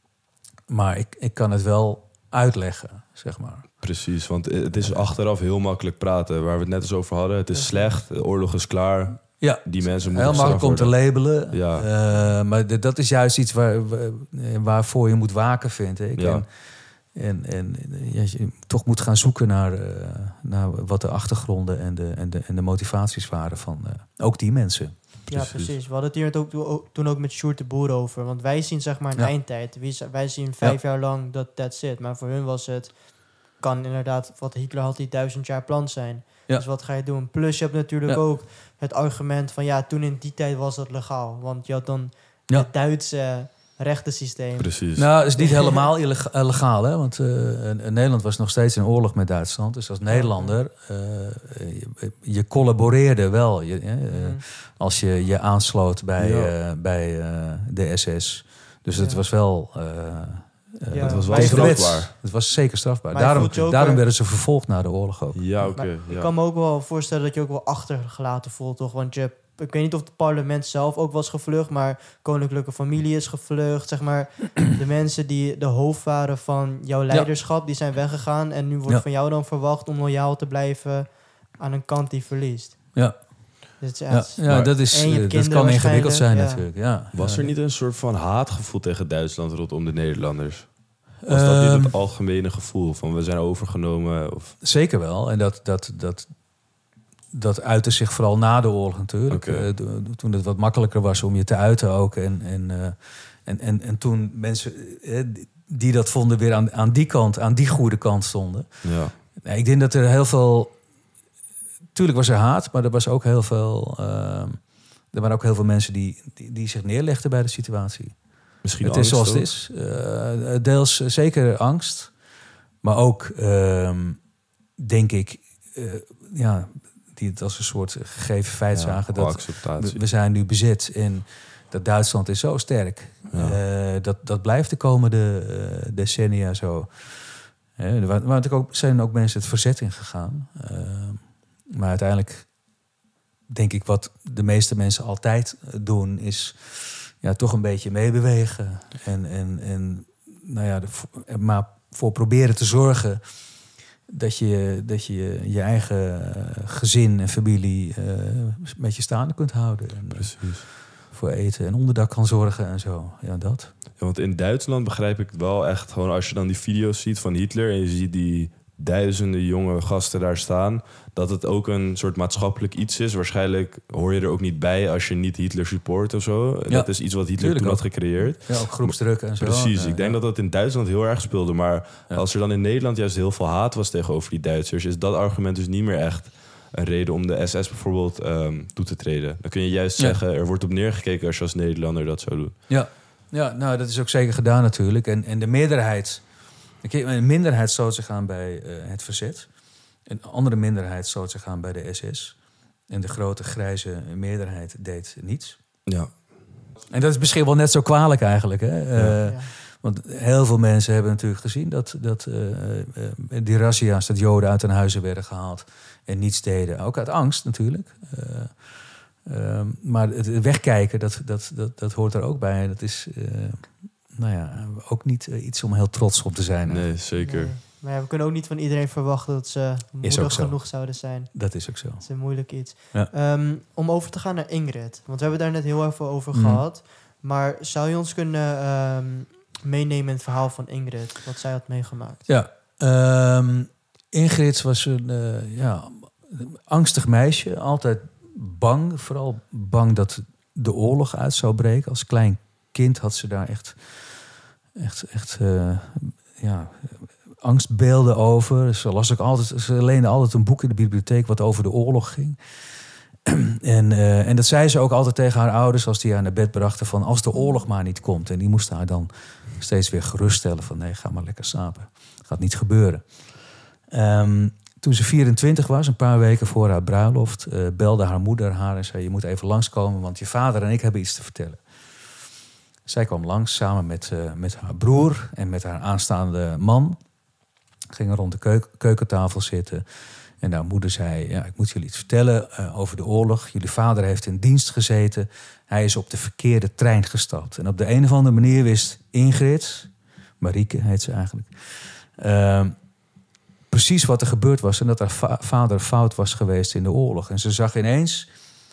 Maar ik, ik kan het wel uitleggen, zeg maar. Precies, want het is achteraf heel makkelijk praten. Waar we het net eens over hadden. Het is slecht, de oorlog is klaar. Ja, die mensen moeten heel makkelijk om te labelen. Ja. Uh, maar de, dat is juist iets waar, waarvoor je moet waken, vind ik. Ja. En, en, en ja, je toch moet gaan zoeken naar, uh, naar wat de achtergronden en de, en de, en de motivaties waren van uh, ook die mensen. Ja, precies. precies. We hadden het hier ook, toen ook met Sjoerd de Boer over. Want wij zien zeg maar een ja. eindtijd. Wij zien vijf ja. jaar lang dat that's it. Maar voor hun was het... kan inderdaad, wat Hitler had, die duizend jaar plan zijn. Ja. Dus wat ga je doen? Plus je hebt natuurlijk ja. ook het argument van... ja, toen in die tijd was dat legaal. Want je had dan ja. het Duitse rechtensysteem. Precies. Nou, het is niet helemaal illegaal, hè? Want uh, Nederland was nog steeds in oorlog met Duitsland. Dus als Nederlander, uh, je, je collaboreerde wel. Je, uh, mm. Als je je aansloot bij, ja. uh, bij uh, de S S. Dus ja. het was wel... Uh, Uh, ja, het was wel strafbaar. Het was zeker strafbaar. Daarom, daarom werden ze vervolgd na de oorlog ook. Ja, oké. Okay, ja. Ik ja. kan me ook wel voorstellen dat je ook wel achtergelaten voelt, toch? Want je, ik weet niet of het parlement zelf ook was gevlucht, maar koninklijke familie is gevlucht. Zeg maar, de mensen die de hoofd waren van jouw leiderschap, ja. die zijn weggegaan. En nu wordt ja. van jou dan verwacht om loyaal te blijven aan een kant die verliest. Ja. Dus ja, ja, dat, is, dat kan ingewikkeld zijn ja. natuurlijk. Ja. Was er niet een soort van haatgevoel tegen Duitsland rondom de Nederlanders? Was dat niet het algemene gevoel van we zijn overgenomen? Of? Zeker wel. En dat, dat, dat, dat uitte zich vooral na de oorlog natuurlijk. Okay. Uh, toen het wat makkelijker was om je te uiten ook. En, en, uh, en, en, en toen mensen uh, die dat vonden weer aan, aan die kant, aan die goede kant stonden. Ja. Nou, ik denk dat er heel veel... Tuurlijk was er haat, maar er was ook heel veel. Uh, er waren ook heel veel mensen die, die, die zich neerlegden bij de situatie. Misschien het angst is zoals ook. het is. Uh, deels uh, zeker angst, maar ook uh, denk ik, uh, ja, die het als een soort gegeven feit ja, zagen dat we, we zijn nu bezet en dat Duitsland is zo sterk. Ja. Uh, dat dat blijft de komende uh, decennia zo. Uh, er waren, waren ook, zijn ook mensen het verzet in gegaan. Uh, Maar uiteindelijk denk ik wat de meeste mensen altijd doen... is ja, toch een beetje meebewegen. En, en, en nou ja, de, maar voor proberen te zorgen... dat je dat je, je eigen gezin en familie uh, een beetje staande kunt houden. En, precies. Uh, voor eten en onderdak kan zorgen en zo. Ja, dat. Ja, want in Duitsland begrijp ik wel echt gewoon... als je dan die video's ziet van Hitler en je ziet die... duizenden jonge gasten daar staan... dat het ook een soort maatschappelijk iets is. Waarschijnlijk hoor je er ook niet bij als je niet Hitler support of zo. Ja, dat is iets wat Hitler toen ook had gecreëerd. Ja, ook groepsdruk en zo. Precies, ja, ik denk ja. dat dat in Duitsland heel erg speelde. Maar ja. als er dan in Nederland juist heel veel haat was tegenover die Duitsers... is dat argument dus niet meer echt een reden om de S S bijvoorbeeld um, toe te treden. Dan kun je juist ja. zeggen, er wordt op neergekeken als je als Nederlander dat zou doen. Ja, ja nou, dat is ook zeker gedaan natuurlijk. En, en de meerderheid... Een minderheid stoot zich aan bij uh, het verzet. Een andere minderheid stoot zich aan bij de S S. En de grote grijze meerderheid deed niets. Ja. En dat is misschien wel net zo kwalijk eigenlijk. Hè? Ja. Uh, ja. Want heel veel mensen hebben natuurlijk gezien... dat, dat uh, uh, die razzia's, dat Joden uit hun huizen werden gehaald... en niets deden. Ook uit angst natuurlijk. Uh, uh, maar het wegkijken, dat, dat, dat, dat hoort er ook bij. Dat is... Uh, Nou ja, ook niet uh, iets om heel trots op te zijn. Nee, zeker. Nee. Maar ja, we kunnen ook niet van iedereen verwachten dat ze moedig genoeg zouden zijn. Dat is ook zo. Dat is een moeilijk iets. Ja. Um, om over te gaan naar Ingrid. Want we hebben daar net heel even over mm. gehad. Maar zou je ons kunnen um, meenemen in het verhaal van Ingrid? Wat zij had meegemaakt? Ja, um, Ingrid was een uh, ja, angstig meisje. Altijd bang. Vooral bang dat de oorlog uit zou breken. Als klein kind had ze daar echt... Echt, echt uh, ja, angstbeelden over. Ze las ook altijd, ze leende altijd een boek in de bibliotheek wat over de oorlog ging. en, uh, en dat zei ze ook altijd tegen haar ouders als die haar naar bed brachten van als de oorlog maar niet komt. En die moesten haar dan steeds weer geruststellen van nee, ga maar lekker slapen. Gaat niet gebeuren. Um, toen ze vierentwintig was, een paar weken voor haar bruiloft, uh, belde haar moeder haar en zei: je moet even langskomen, want je vader en ik hebben iets te vertellen. Zij kwam langs samen met, uh, met haar broer en met haar aanstaande man. Gingen rond de keuk- keukentafel zitten. En haar moeder zei: ja, ik moet jullie iets vertellen uh, over de oorlog. Jullie vader heeft in dienst gezeten. Hij is op de verkeerde trein gestapt. En op de een of andere manier wist Ingrid, Marieke heet ze eigenlijk, Uh, precies wat er gebeurd was en dat haar va- vader fout was geweest in de oorlog. En ze zag ineens,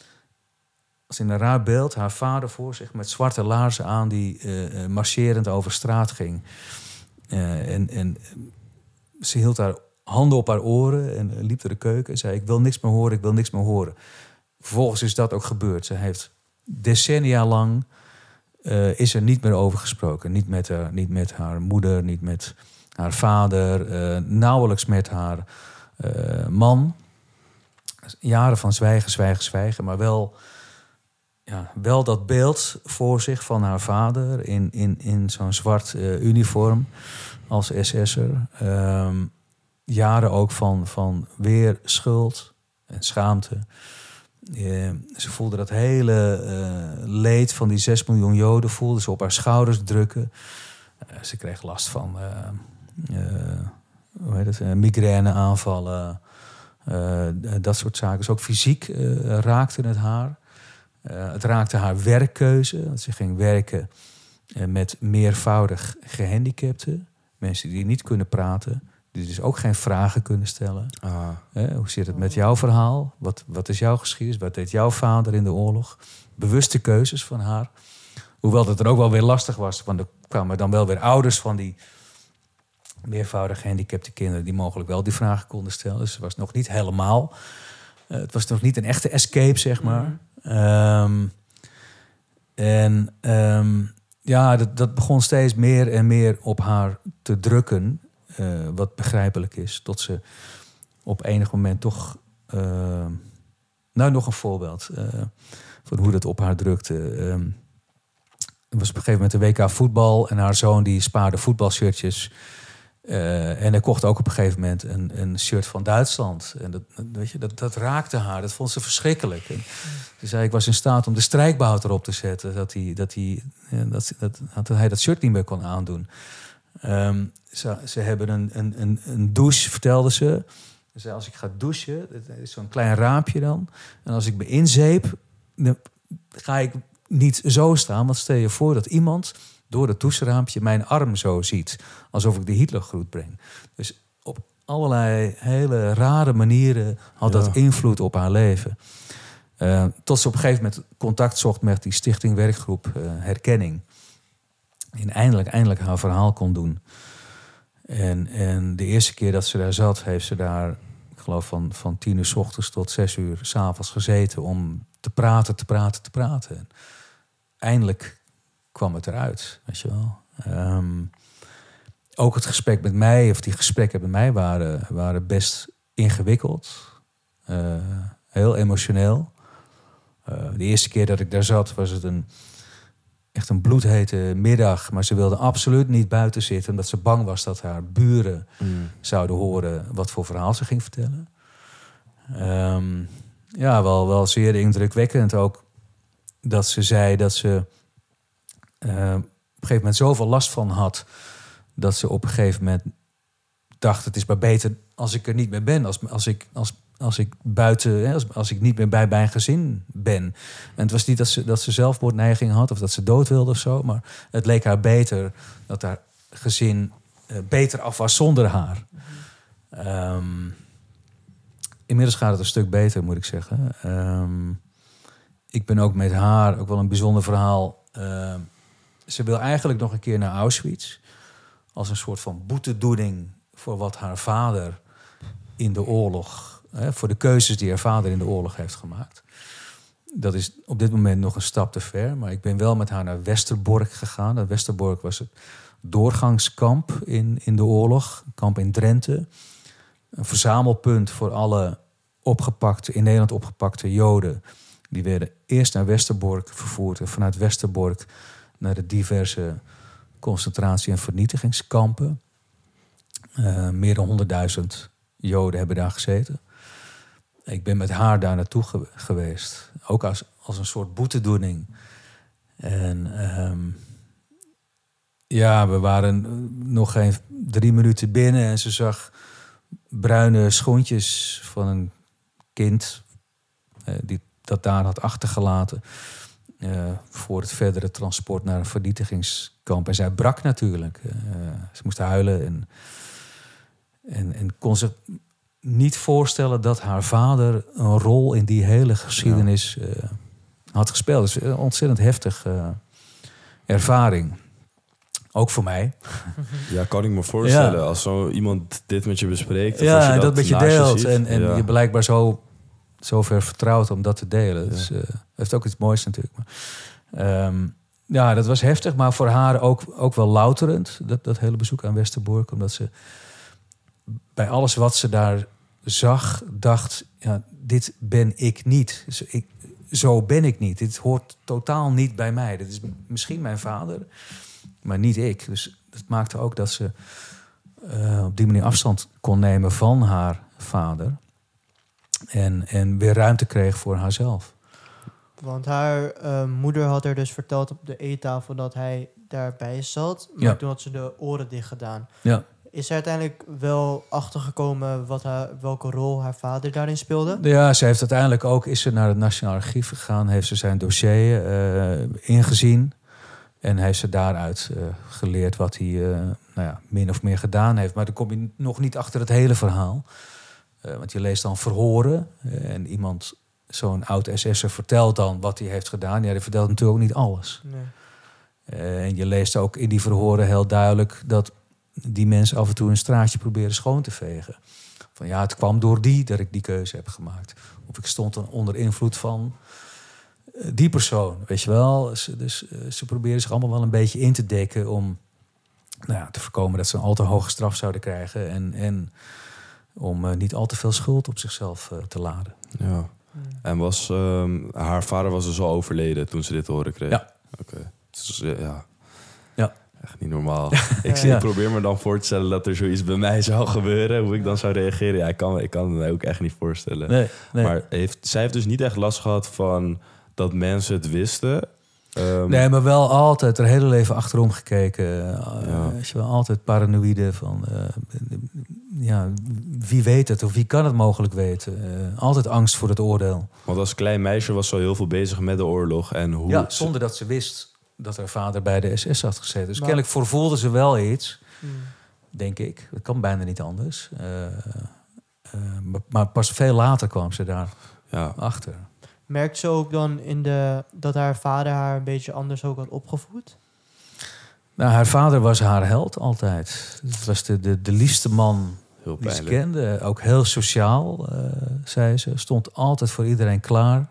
als in een raar beeld, haar vader voor zich met zwarte laarzen aan die uh, marcherend over straat ging. Uh, en, en ze hield haar handen op haar oren en liep door de keuken en zei: ik wil niks meer horen, ik wil niks meer horen. Vervolgens is dat ook gebeurd. Ze heeft decennia lang uh, is er niet meer over gesproken. Niet met haar, niet met haar moeder, niet met haar vader, uh, nauwelijks met haar uh, man. Jaren van zwijgen, zwijgen, zwijgen. Maar wel, ja, wel dat beeld voor zich van haar vader in, in, in zo'n zwart uh, uniform als S S'er. Um, jaren ook van, van weer schuld en schaamte. Uh, ze voelde dat hele uh, leed van die zes miljoen Joden voelde ze op haar schouders drukken. Uh, ze kreeg last van Uh, Uh, hoe heet het, uh, migraineaanvallen, uh, dat soort zaken. Dus ook fysiek uh, raakte het haar. Uh, het raakte haar werkkeuze. Ze ging werken uh, met meervoudig gehandicapten. Mensen die niet kunnen praten. Die dus ook geen vragen kunnen stellen. Ah. Uh, hoe zit het met jouw verhaal? Wat, wat is jouw geschiedenis? Wat deed jouw vader in de oorlog? Bewuste keuzes van haar. Hoewel dat er ook wel weer lastig was. Want er kwamen dan wel weer ouders van die meervoudig gehandicapte kinderen die mogelijk wel die vragen konden stellen. Dus het was nog niet helemaal. Uh, het was nog niet een echte escape, zeg maar. Mm-hmm. Um, en um, ja, dat, dat begon steeds meer en meer op haar te drukken. Uh, wat begrijpelijk is. Tot ze op enig moment toch Uh, nou, nog een voorbeeld uh, van hoe dat op haar drukte. Um, er was op een gegeven moment een W K voetbal en haar zoon die spaarde voetbalshirtjes. Uh, en hij kocht ook op een gegeven moment een, een shirt van Duitsland. En dat, weet je, dat, dat raakte haar. Dat vond ze verschrikkelijk. En ze zei: ik was in staat om de strijkbout erop te zetten. Dat hij dat, hij, dat, dat, dat hij dat shirt niet meer kon aandoen. Um, ze, ze hebben een, een, een, een douche, vertelde ze. Ze zei: als ik ga douchen, dat is zo'n klein raampje dan. En als ik me inzeep, dan ga ik niet zo staan. Want stel je voor dat iemand door het doucheraampje mijn arm zo ziet. Alsof ik de Hitlergroet breng. Dus op allerlei hele rare manieren had ja. dat invloed op haar leven. Uh, tot ze op een gegeven moment contact zocht met die stichting werkgroep uh, Herkenning. En eindelijk, eindelijk haar verhaal kon doen. En, en de eerste keer dat ze daar zat, heeft ze daar, ik geloof van, van tien uur 's ochtends tot zes uur 's avonds gezeten om te praten, te praten, te praten. En eindelijk kwam het eruit, weet je wel. Um, ook het gesprek met mij, of die gesprekken met mij waren, waren best ingewikkeld. Uh, heel emotioneel. Uh, de eerste keer dat ik daar zat, was het een echt een bloedhete middag. Maar ze wilde absoluut niet buiten zitten, omdat ze bang was dat haar buren mm. zouden horen wat voor verhaal ze ging vertellen. Um, ja, wel, wel zeer indrukwekkend ook dat ze zei dat ze Uh, op een gegeven moment zoveel last van had, dat ze op een gegeven moment dacht: het is maar beter als ik er niet meer ben, als, als, ik, als, als ik buiten, hè, als, als ik niet meer bij mijn gezin ben. En het was niet dat ze, dat ze zelfmoordneiging had of dat ze dood wilde of zo, maar het leek haar beter dat haar gezin uh, beter af was zonder haar. Mm-hmm. Um, inmiddels gaat het een stuk beter, moet ik zeggen. Um, ik ben ook met haar, ook wel een bijzonder verhaal. Uh, Ze wil eigenlijk nog een keer naar Auschwitz. Als een soort van boetedoening voor wat haar vader in de oorlog, hè, voor de keuzes die haar vader in de oorlog heeft gemaakt. Dat is op dit moment nog een stap te ver. Maar ik ben wel met haar naar Westerbork gegaan. Dat Westerbork was het doorgangskamp in, in de oorlog. Een kamp in Drenthe. Een verzamelpunt voor alle opgepakte, in Nederland opgepakte Joden. Die werden eerst naar Westerbork vervoerd en vanuit Westerbork naar de diverse concentratie- en vernietigingskampen. Uh, meer dan honderdduizend Joden hebben daar gezeten. Ik ben met haar daar naartoe ge- geweest. Ook als, als een soort boetedoening. En um, ja, we waren nog geen drie minuten binnen en ze zag bruine schoentjes van een kind uh, die dat daar had achtergelaten uh, voor het verdere transport naar een vernietigingskamp. En zij brak natuurlijk. Uh, ze moest huilen en, en, en kon zich niet voorstellen dat haar vader een rol in die hele geschiedenis uh, had gespeeld. Het is een ontzettend heftige uh, ervaring. Ook voor mij. Ja, kan ik me voorstellen. Ja. Als zo iemand dit met je bespreekt. Of ja, als je dat, dat met je deelt. Je en en ja. je blijkbaar zo, zo ver vertrouwt om dat te delen. Ja. Dus uh, heeft ook iets moois natuurlijk. Maar, um, ja, dat was heftig. Maar voor haar ook, ook wel louterend. Dat, dat hele bezoek aan Westerbork. Omdat ze bij alles wat ze daar zag, dacht... Ja, dit ben ik niet. Dus ik, zo ben ik niet. Dit hoort totaal niet bij mij. Dit is misschien mijn vader... maar niet ik. Dus dat maakte ook dat ze uh, op die manier afstand kon nemen van haar vader. En, en weer ruimte kreeg voor haarzelf. Want haar uh, moeder had er dus verteld op de eettafel dat hij daarbij zat. Maar ja. toen had ze de oren dicht gedaan. Ja. Is er uiteindelijk wel achtergekomen wat haar, welke rol haar vader daarin speelde? Ja, ze heeft uiteindelijk ook... is ze naar het Nationaal Archief gegaan. Heeft ze zijn dossier uh, ingezien. En heeft ze daaruit uh, geleerd wat hij uh, nou ja, min of meer gedaan heeft. Maar dan kom je nog niet achter het hele verhaal. Uh, want je leest dan verhoren. Uh, en iemand, zo'n oud S S'er, vertelt dan wat hij heeft gedaan. Ja, die vertelt natuurlijk ook niet alles. Nee. Uh, en je leest ook in die verhoren heel duidelijk... dat die mensen af en toe een straatje proberen schoon te vegen. Van ja, het kwam door die dat ik die keuze heb gemaakt. Of ik stond dan onder invloed van... die persoon, weet je wel. Dus uh, ze proberen zich allemaal wel een beetje in te dekken... om nou ja, te voorkomen dat ze een al te hoge straf zouden krijgen... en, en om uh, niet al te veel schuld op zichzelf uh, te laden. Ja. Hmm. En was um, haar vader was dus al overleden toen ze dit te horen kreeg? Ja. Oké. Okay. Dus, ja. Ja. Echt niet normaal. ik, zie, ja. ik probeer me dan voor te stellen dat er zoiets bij mij zou gebeuren. Hoe ik dan zou reageren. Ja, ik kan, ik kan het mij ook echt niet voorstellen. Nee, nee. Maar heeft, zij heeft dus niet echt last gehad van... dat mensen het wisten. Um, nee, maar wel altijd haar hele leven achterom gekeken. Ja. Als je wel altijd paranoïde van... Uh, ja, wie weet het of wie kan het mogelijk weten? Uh, altijd angst voor het oordeel. Want als klein meisje was ze al heel veel bezig met de oorlog. En hoe ja, zonder dat ze wist dat haar vader bij de S S had gezeten. Dus maar, kennelijk voorvoelde ze wel iets, hmm. denk ik. Dat kan bijna niet anders. Uh, uh, maar, maar pas veel later kwam ze daar ja. achter. Merkt ze ook dan in de, dat haar vader haar een beetje anders ook had opgevoed? Nou, haar vader was haar held altijd. Het was de, de, de liefste man heel die ze kende. Ook heel sociaal, uh, zei ze. Stond altijd voor iedereen klaar.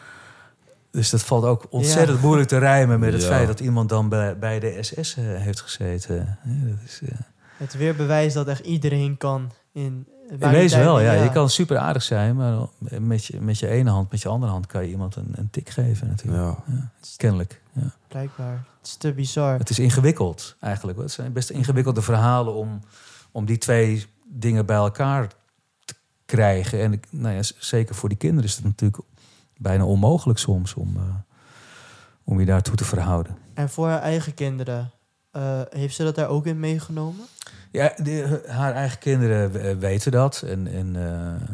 Dus dat valt ook ontzettend ja. moeilijk te rijmen met het ja. feit dat iemand dan bij, bij de S S uh, heeft gezeten. Ja, dat is, uh... Het weer bewijst dat echt iedereen kan in... In wezen wel, ja. ja. Je kan super aardig zijn, maar met je, met je ene hand, met je andere hand kan je iemand een, een tik geven natuurlijk. Ja. Ja, kennelijk. Ja. Blijkbaar. Het is te bizar. Het is ingewikkeld eigenlijk. Het zijn best ingewikkelde verhalen om, om die twee dingen bij elkaar te krijgen. En nou ja, zeker voor die kinderen is het natuurlijk bijna onmogelijk soms om, uh, om je daartoe te verhouden. En voor haar eigen kinderen, uh, heeft ze dat daar ook in meegenomen? Ja, de, haar eigen kinderen weten dat. En, en uh,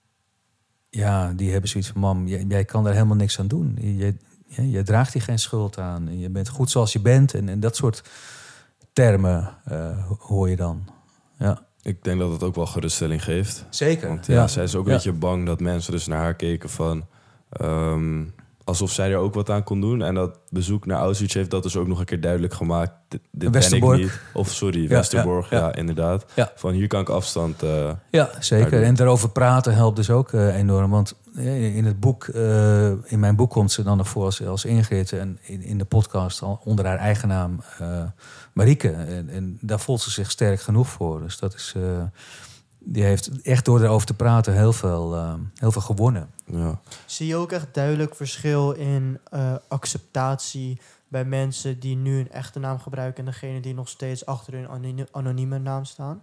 ja, die hebben zoiets van... Mam, jij, jij kan daar helemaal niks aan doen. Je, je, je draagt hier geen schuld aan. Je bent goed zoals je bent. En, en dat soort termen uh, hoor je dan. Ja. Ik denk dat het ook wel geruststelling geeft. Zeker. Want ja, ja. zij is ook een ja. beetje bang dat mensen dus naar haar keken van... Um, alsof zij er ook wat aan kon doen. En dat bezoek naar Auschwitz heeft dat dus ook nog een keer duidelijk gemaakt. Dit, dit ben ik niet. Of sorry, ja, Westerbork. Ja, ja. ja inderdaad. Ja. Van hier kan ik afstand... Uh, ja, zeker. En daarover praten helpt dus ook uh, enorm. Want in het boek, uh, in mijn boek komt ze dan nog voor als, als Ingrid. En in, in de podcast al onder haar eigen naam uh, Marieke. En, en daar voelt ze zich sterk genoeg voor. Dus dat is... Uh, die heeft echt door erover te praten heel veel, uh, heel veel gewonnen. Ja. Zie je ook echt duidelijk verschil in uh, acceptatie bij mensen die nu een echte naam gebruiken en degene die nog steeds achter hun anoniem, anonieme naam staan?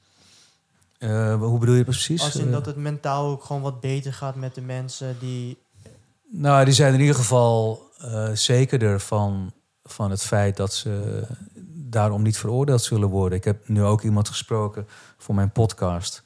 Uh, hoe bedoel je precies? Als in dat het mentaal ook gewoon wat beter gaat met de mensen die... Nou, die zijn in ieder geval uh, zekerder van, van het feit dat ze daarom niet veroordeeld zullen worden. Ik heb nu ook iemand gesproken voor mijn podcast.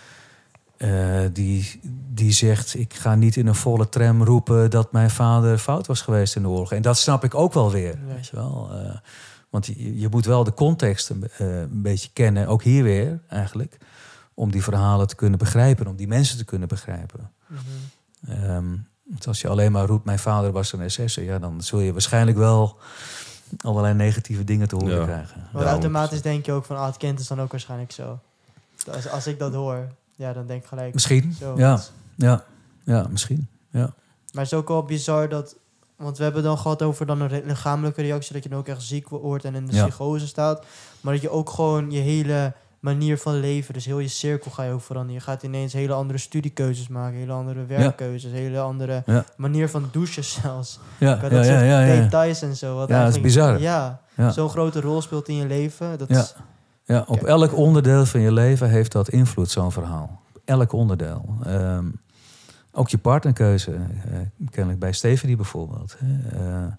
Uh, die, die zegt, ik ga niet in een volle tram roepen dat mijn vader fout was geweest in de oorlog. En dat snap ik ook wel weer. Ja. Weet je wel? Uh, want je, je moet wel de context een, uh, een beetje kennen, ook hier weer eigenlijk, om die verhalen te kunnen begrijpen, om die mensen te kunnen begrijpen. Mm-hmm. Um, want als je alleen maar roept, mijn vader was een S S'er, ja, dan zul je waarschijnlijk wel allerlei negatieve dingen te horen ja. krijgen. Maar automatisch denk je ook van, ah, het kind is dan ook waarschijnlijk zo. Als, als ik dat hoor, ja, dan denk ik gelijk... Misschien, zo, ja. ja. Ja, misschien, ja. Maar het is ook wel bizar dat... Want we hebben dan gehad over dan een lichamelijke reactie, dat je dan ook echt ziek wordt en in de ja. psychose staat. Maar dat je ook gewoon je hele manier van leven, dus heel je cirkel ga je ook veranderen. Je gaat ineens hele andere studiekeuzes maken, hele andere werkkeuzes, ja. hele andere ja. manier van douchen zelfs. Ja, dat ja, soort ja, ja, ja. details en zo. Wat ja, dat is bizar. Ja, ja. zo'n grote rol speelt in je leven. Dat ja. is, ja, op elk onderdeel van je leven heeft dat invloed, zo'n verhaal. Elk onderdeel. Um, ook je partnerkeuze, uh, kennelijk bij Stephanie bijvoorbeeld. Uh,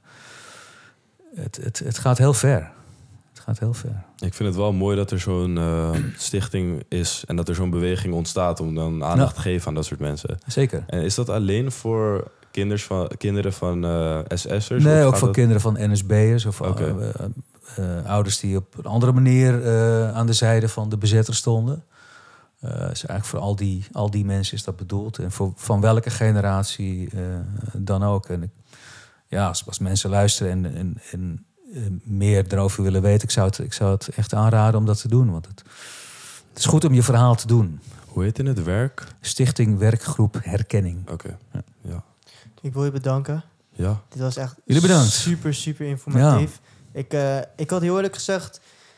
het, het, het gaat heel ver. Het gaat heel ver. Ik vind het wel mooi dat er zo'n uh, stichting is en dat er zo'n beweging ontstaat om dan aandacht ja. te geven aan dat soort mensen. Zeker. En is dat alleen voor kinders van, kinderen van uh, S S'ers? Nee, ook voor dat... kinderen van N S B'ers of okay. uh, uh, uh, ouders die op een andere manier uh, aan de zijde van de bezetter stonden. Uh, is eigenlijk voor al die, al die mensen is dat bedoeld. En voor van welke generatie uh, dan ook. En ik, ja, als, als mensen luisteren en, en, en uh, meer erover willen weten, ik zou, het, ik zou het echt aanraden om dat te doen. Want het, het is goed om je verhaal te doen. Hoe heet in het werk? Stichting Werkgroep Herkenning. Oké, okay. ja. ja. Ik wil je bedanken. Ja. Dit was echt Jullie bedankt. super, super informatief. Ja. Ik, uh, ik had heel eerlijk gezegd,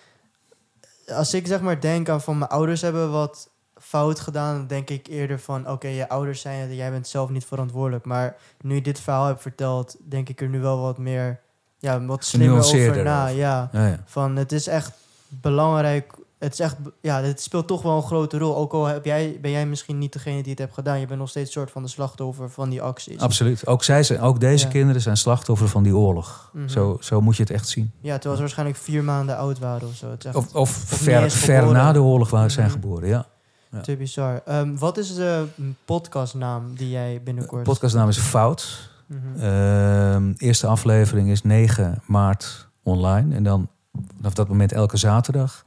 als ik zeg maar denk aan van mijn ouders hebben wat fout gedaan, dan denk ik eerder van, oké, okay, je ouders zijn het en jij bent zelf niet verantwoordelijk. Maar nu je dit verhaal hebt verteld, denk ik er nu wel wat meer, ja, wat slimmer over na. Ja. Ja, ja. Van, het is echt belangrijk. Het is echt, ja, het speelt toch wel een grote rol. Ook al heb jij, ben jij misschien niet degene die het hebt gedaan, je bent nog steeds soort van de slachtoffer van die acties. Absoluut. Ook zij zijn, ook deze ja. kinderen zijn slachtoffer van die oorlog. Mm-hmm. Zo, zo moet je het echt zien. Ja, terwijl ze waarschijnlijk vier maanden oud waren of zo. Het is echt, of of, of ver, ver na de oorlog waren mm-hmm. zijn geboren, ja. Ja. Te bizar. Um, wat is de podcastnaam die jij binnenkort... De podcastnaam is Fout. Mm-hmm. Uh, eerste aflevering is negen maart online. En dan vanaf dat moment elke zaterdag.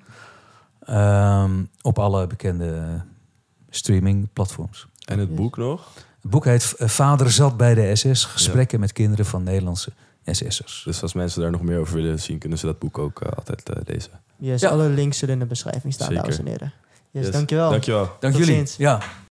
Um, op alle bekende streamingplatforms. En het boek nog? Het boek heet Vader zat bij de S S. Gesprekken ja. met kinderen van Nederlandse S S'ers. Dus als mensen daar nog meer over willen zien, kunnen ze dat boek ook uh, altijd uh, lezen. Yes, ja. Alle links zullen in de beschrijving staan, Zeker. dames en heren. Yes, yes. Dankjewel. Dankjewel. Dank Tot jullie. Ziens. Ja.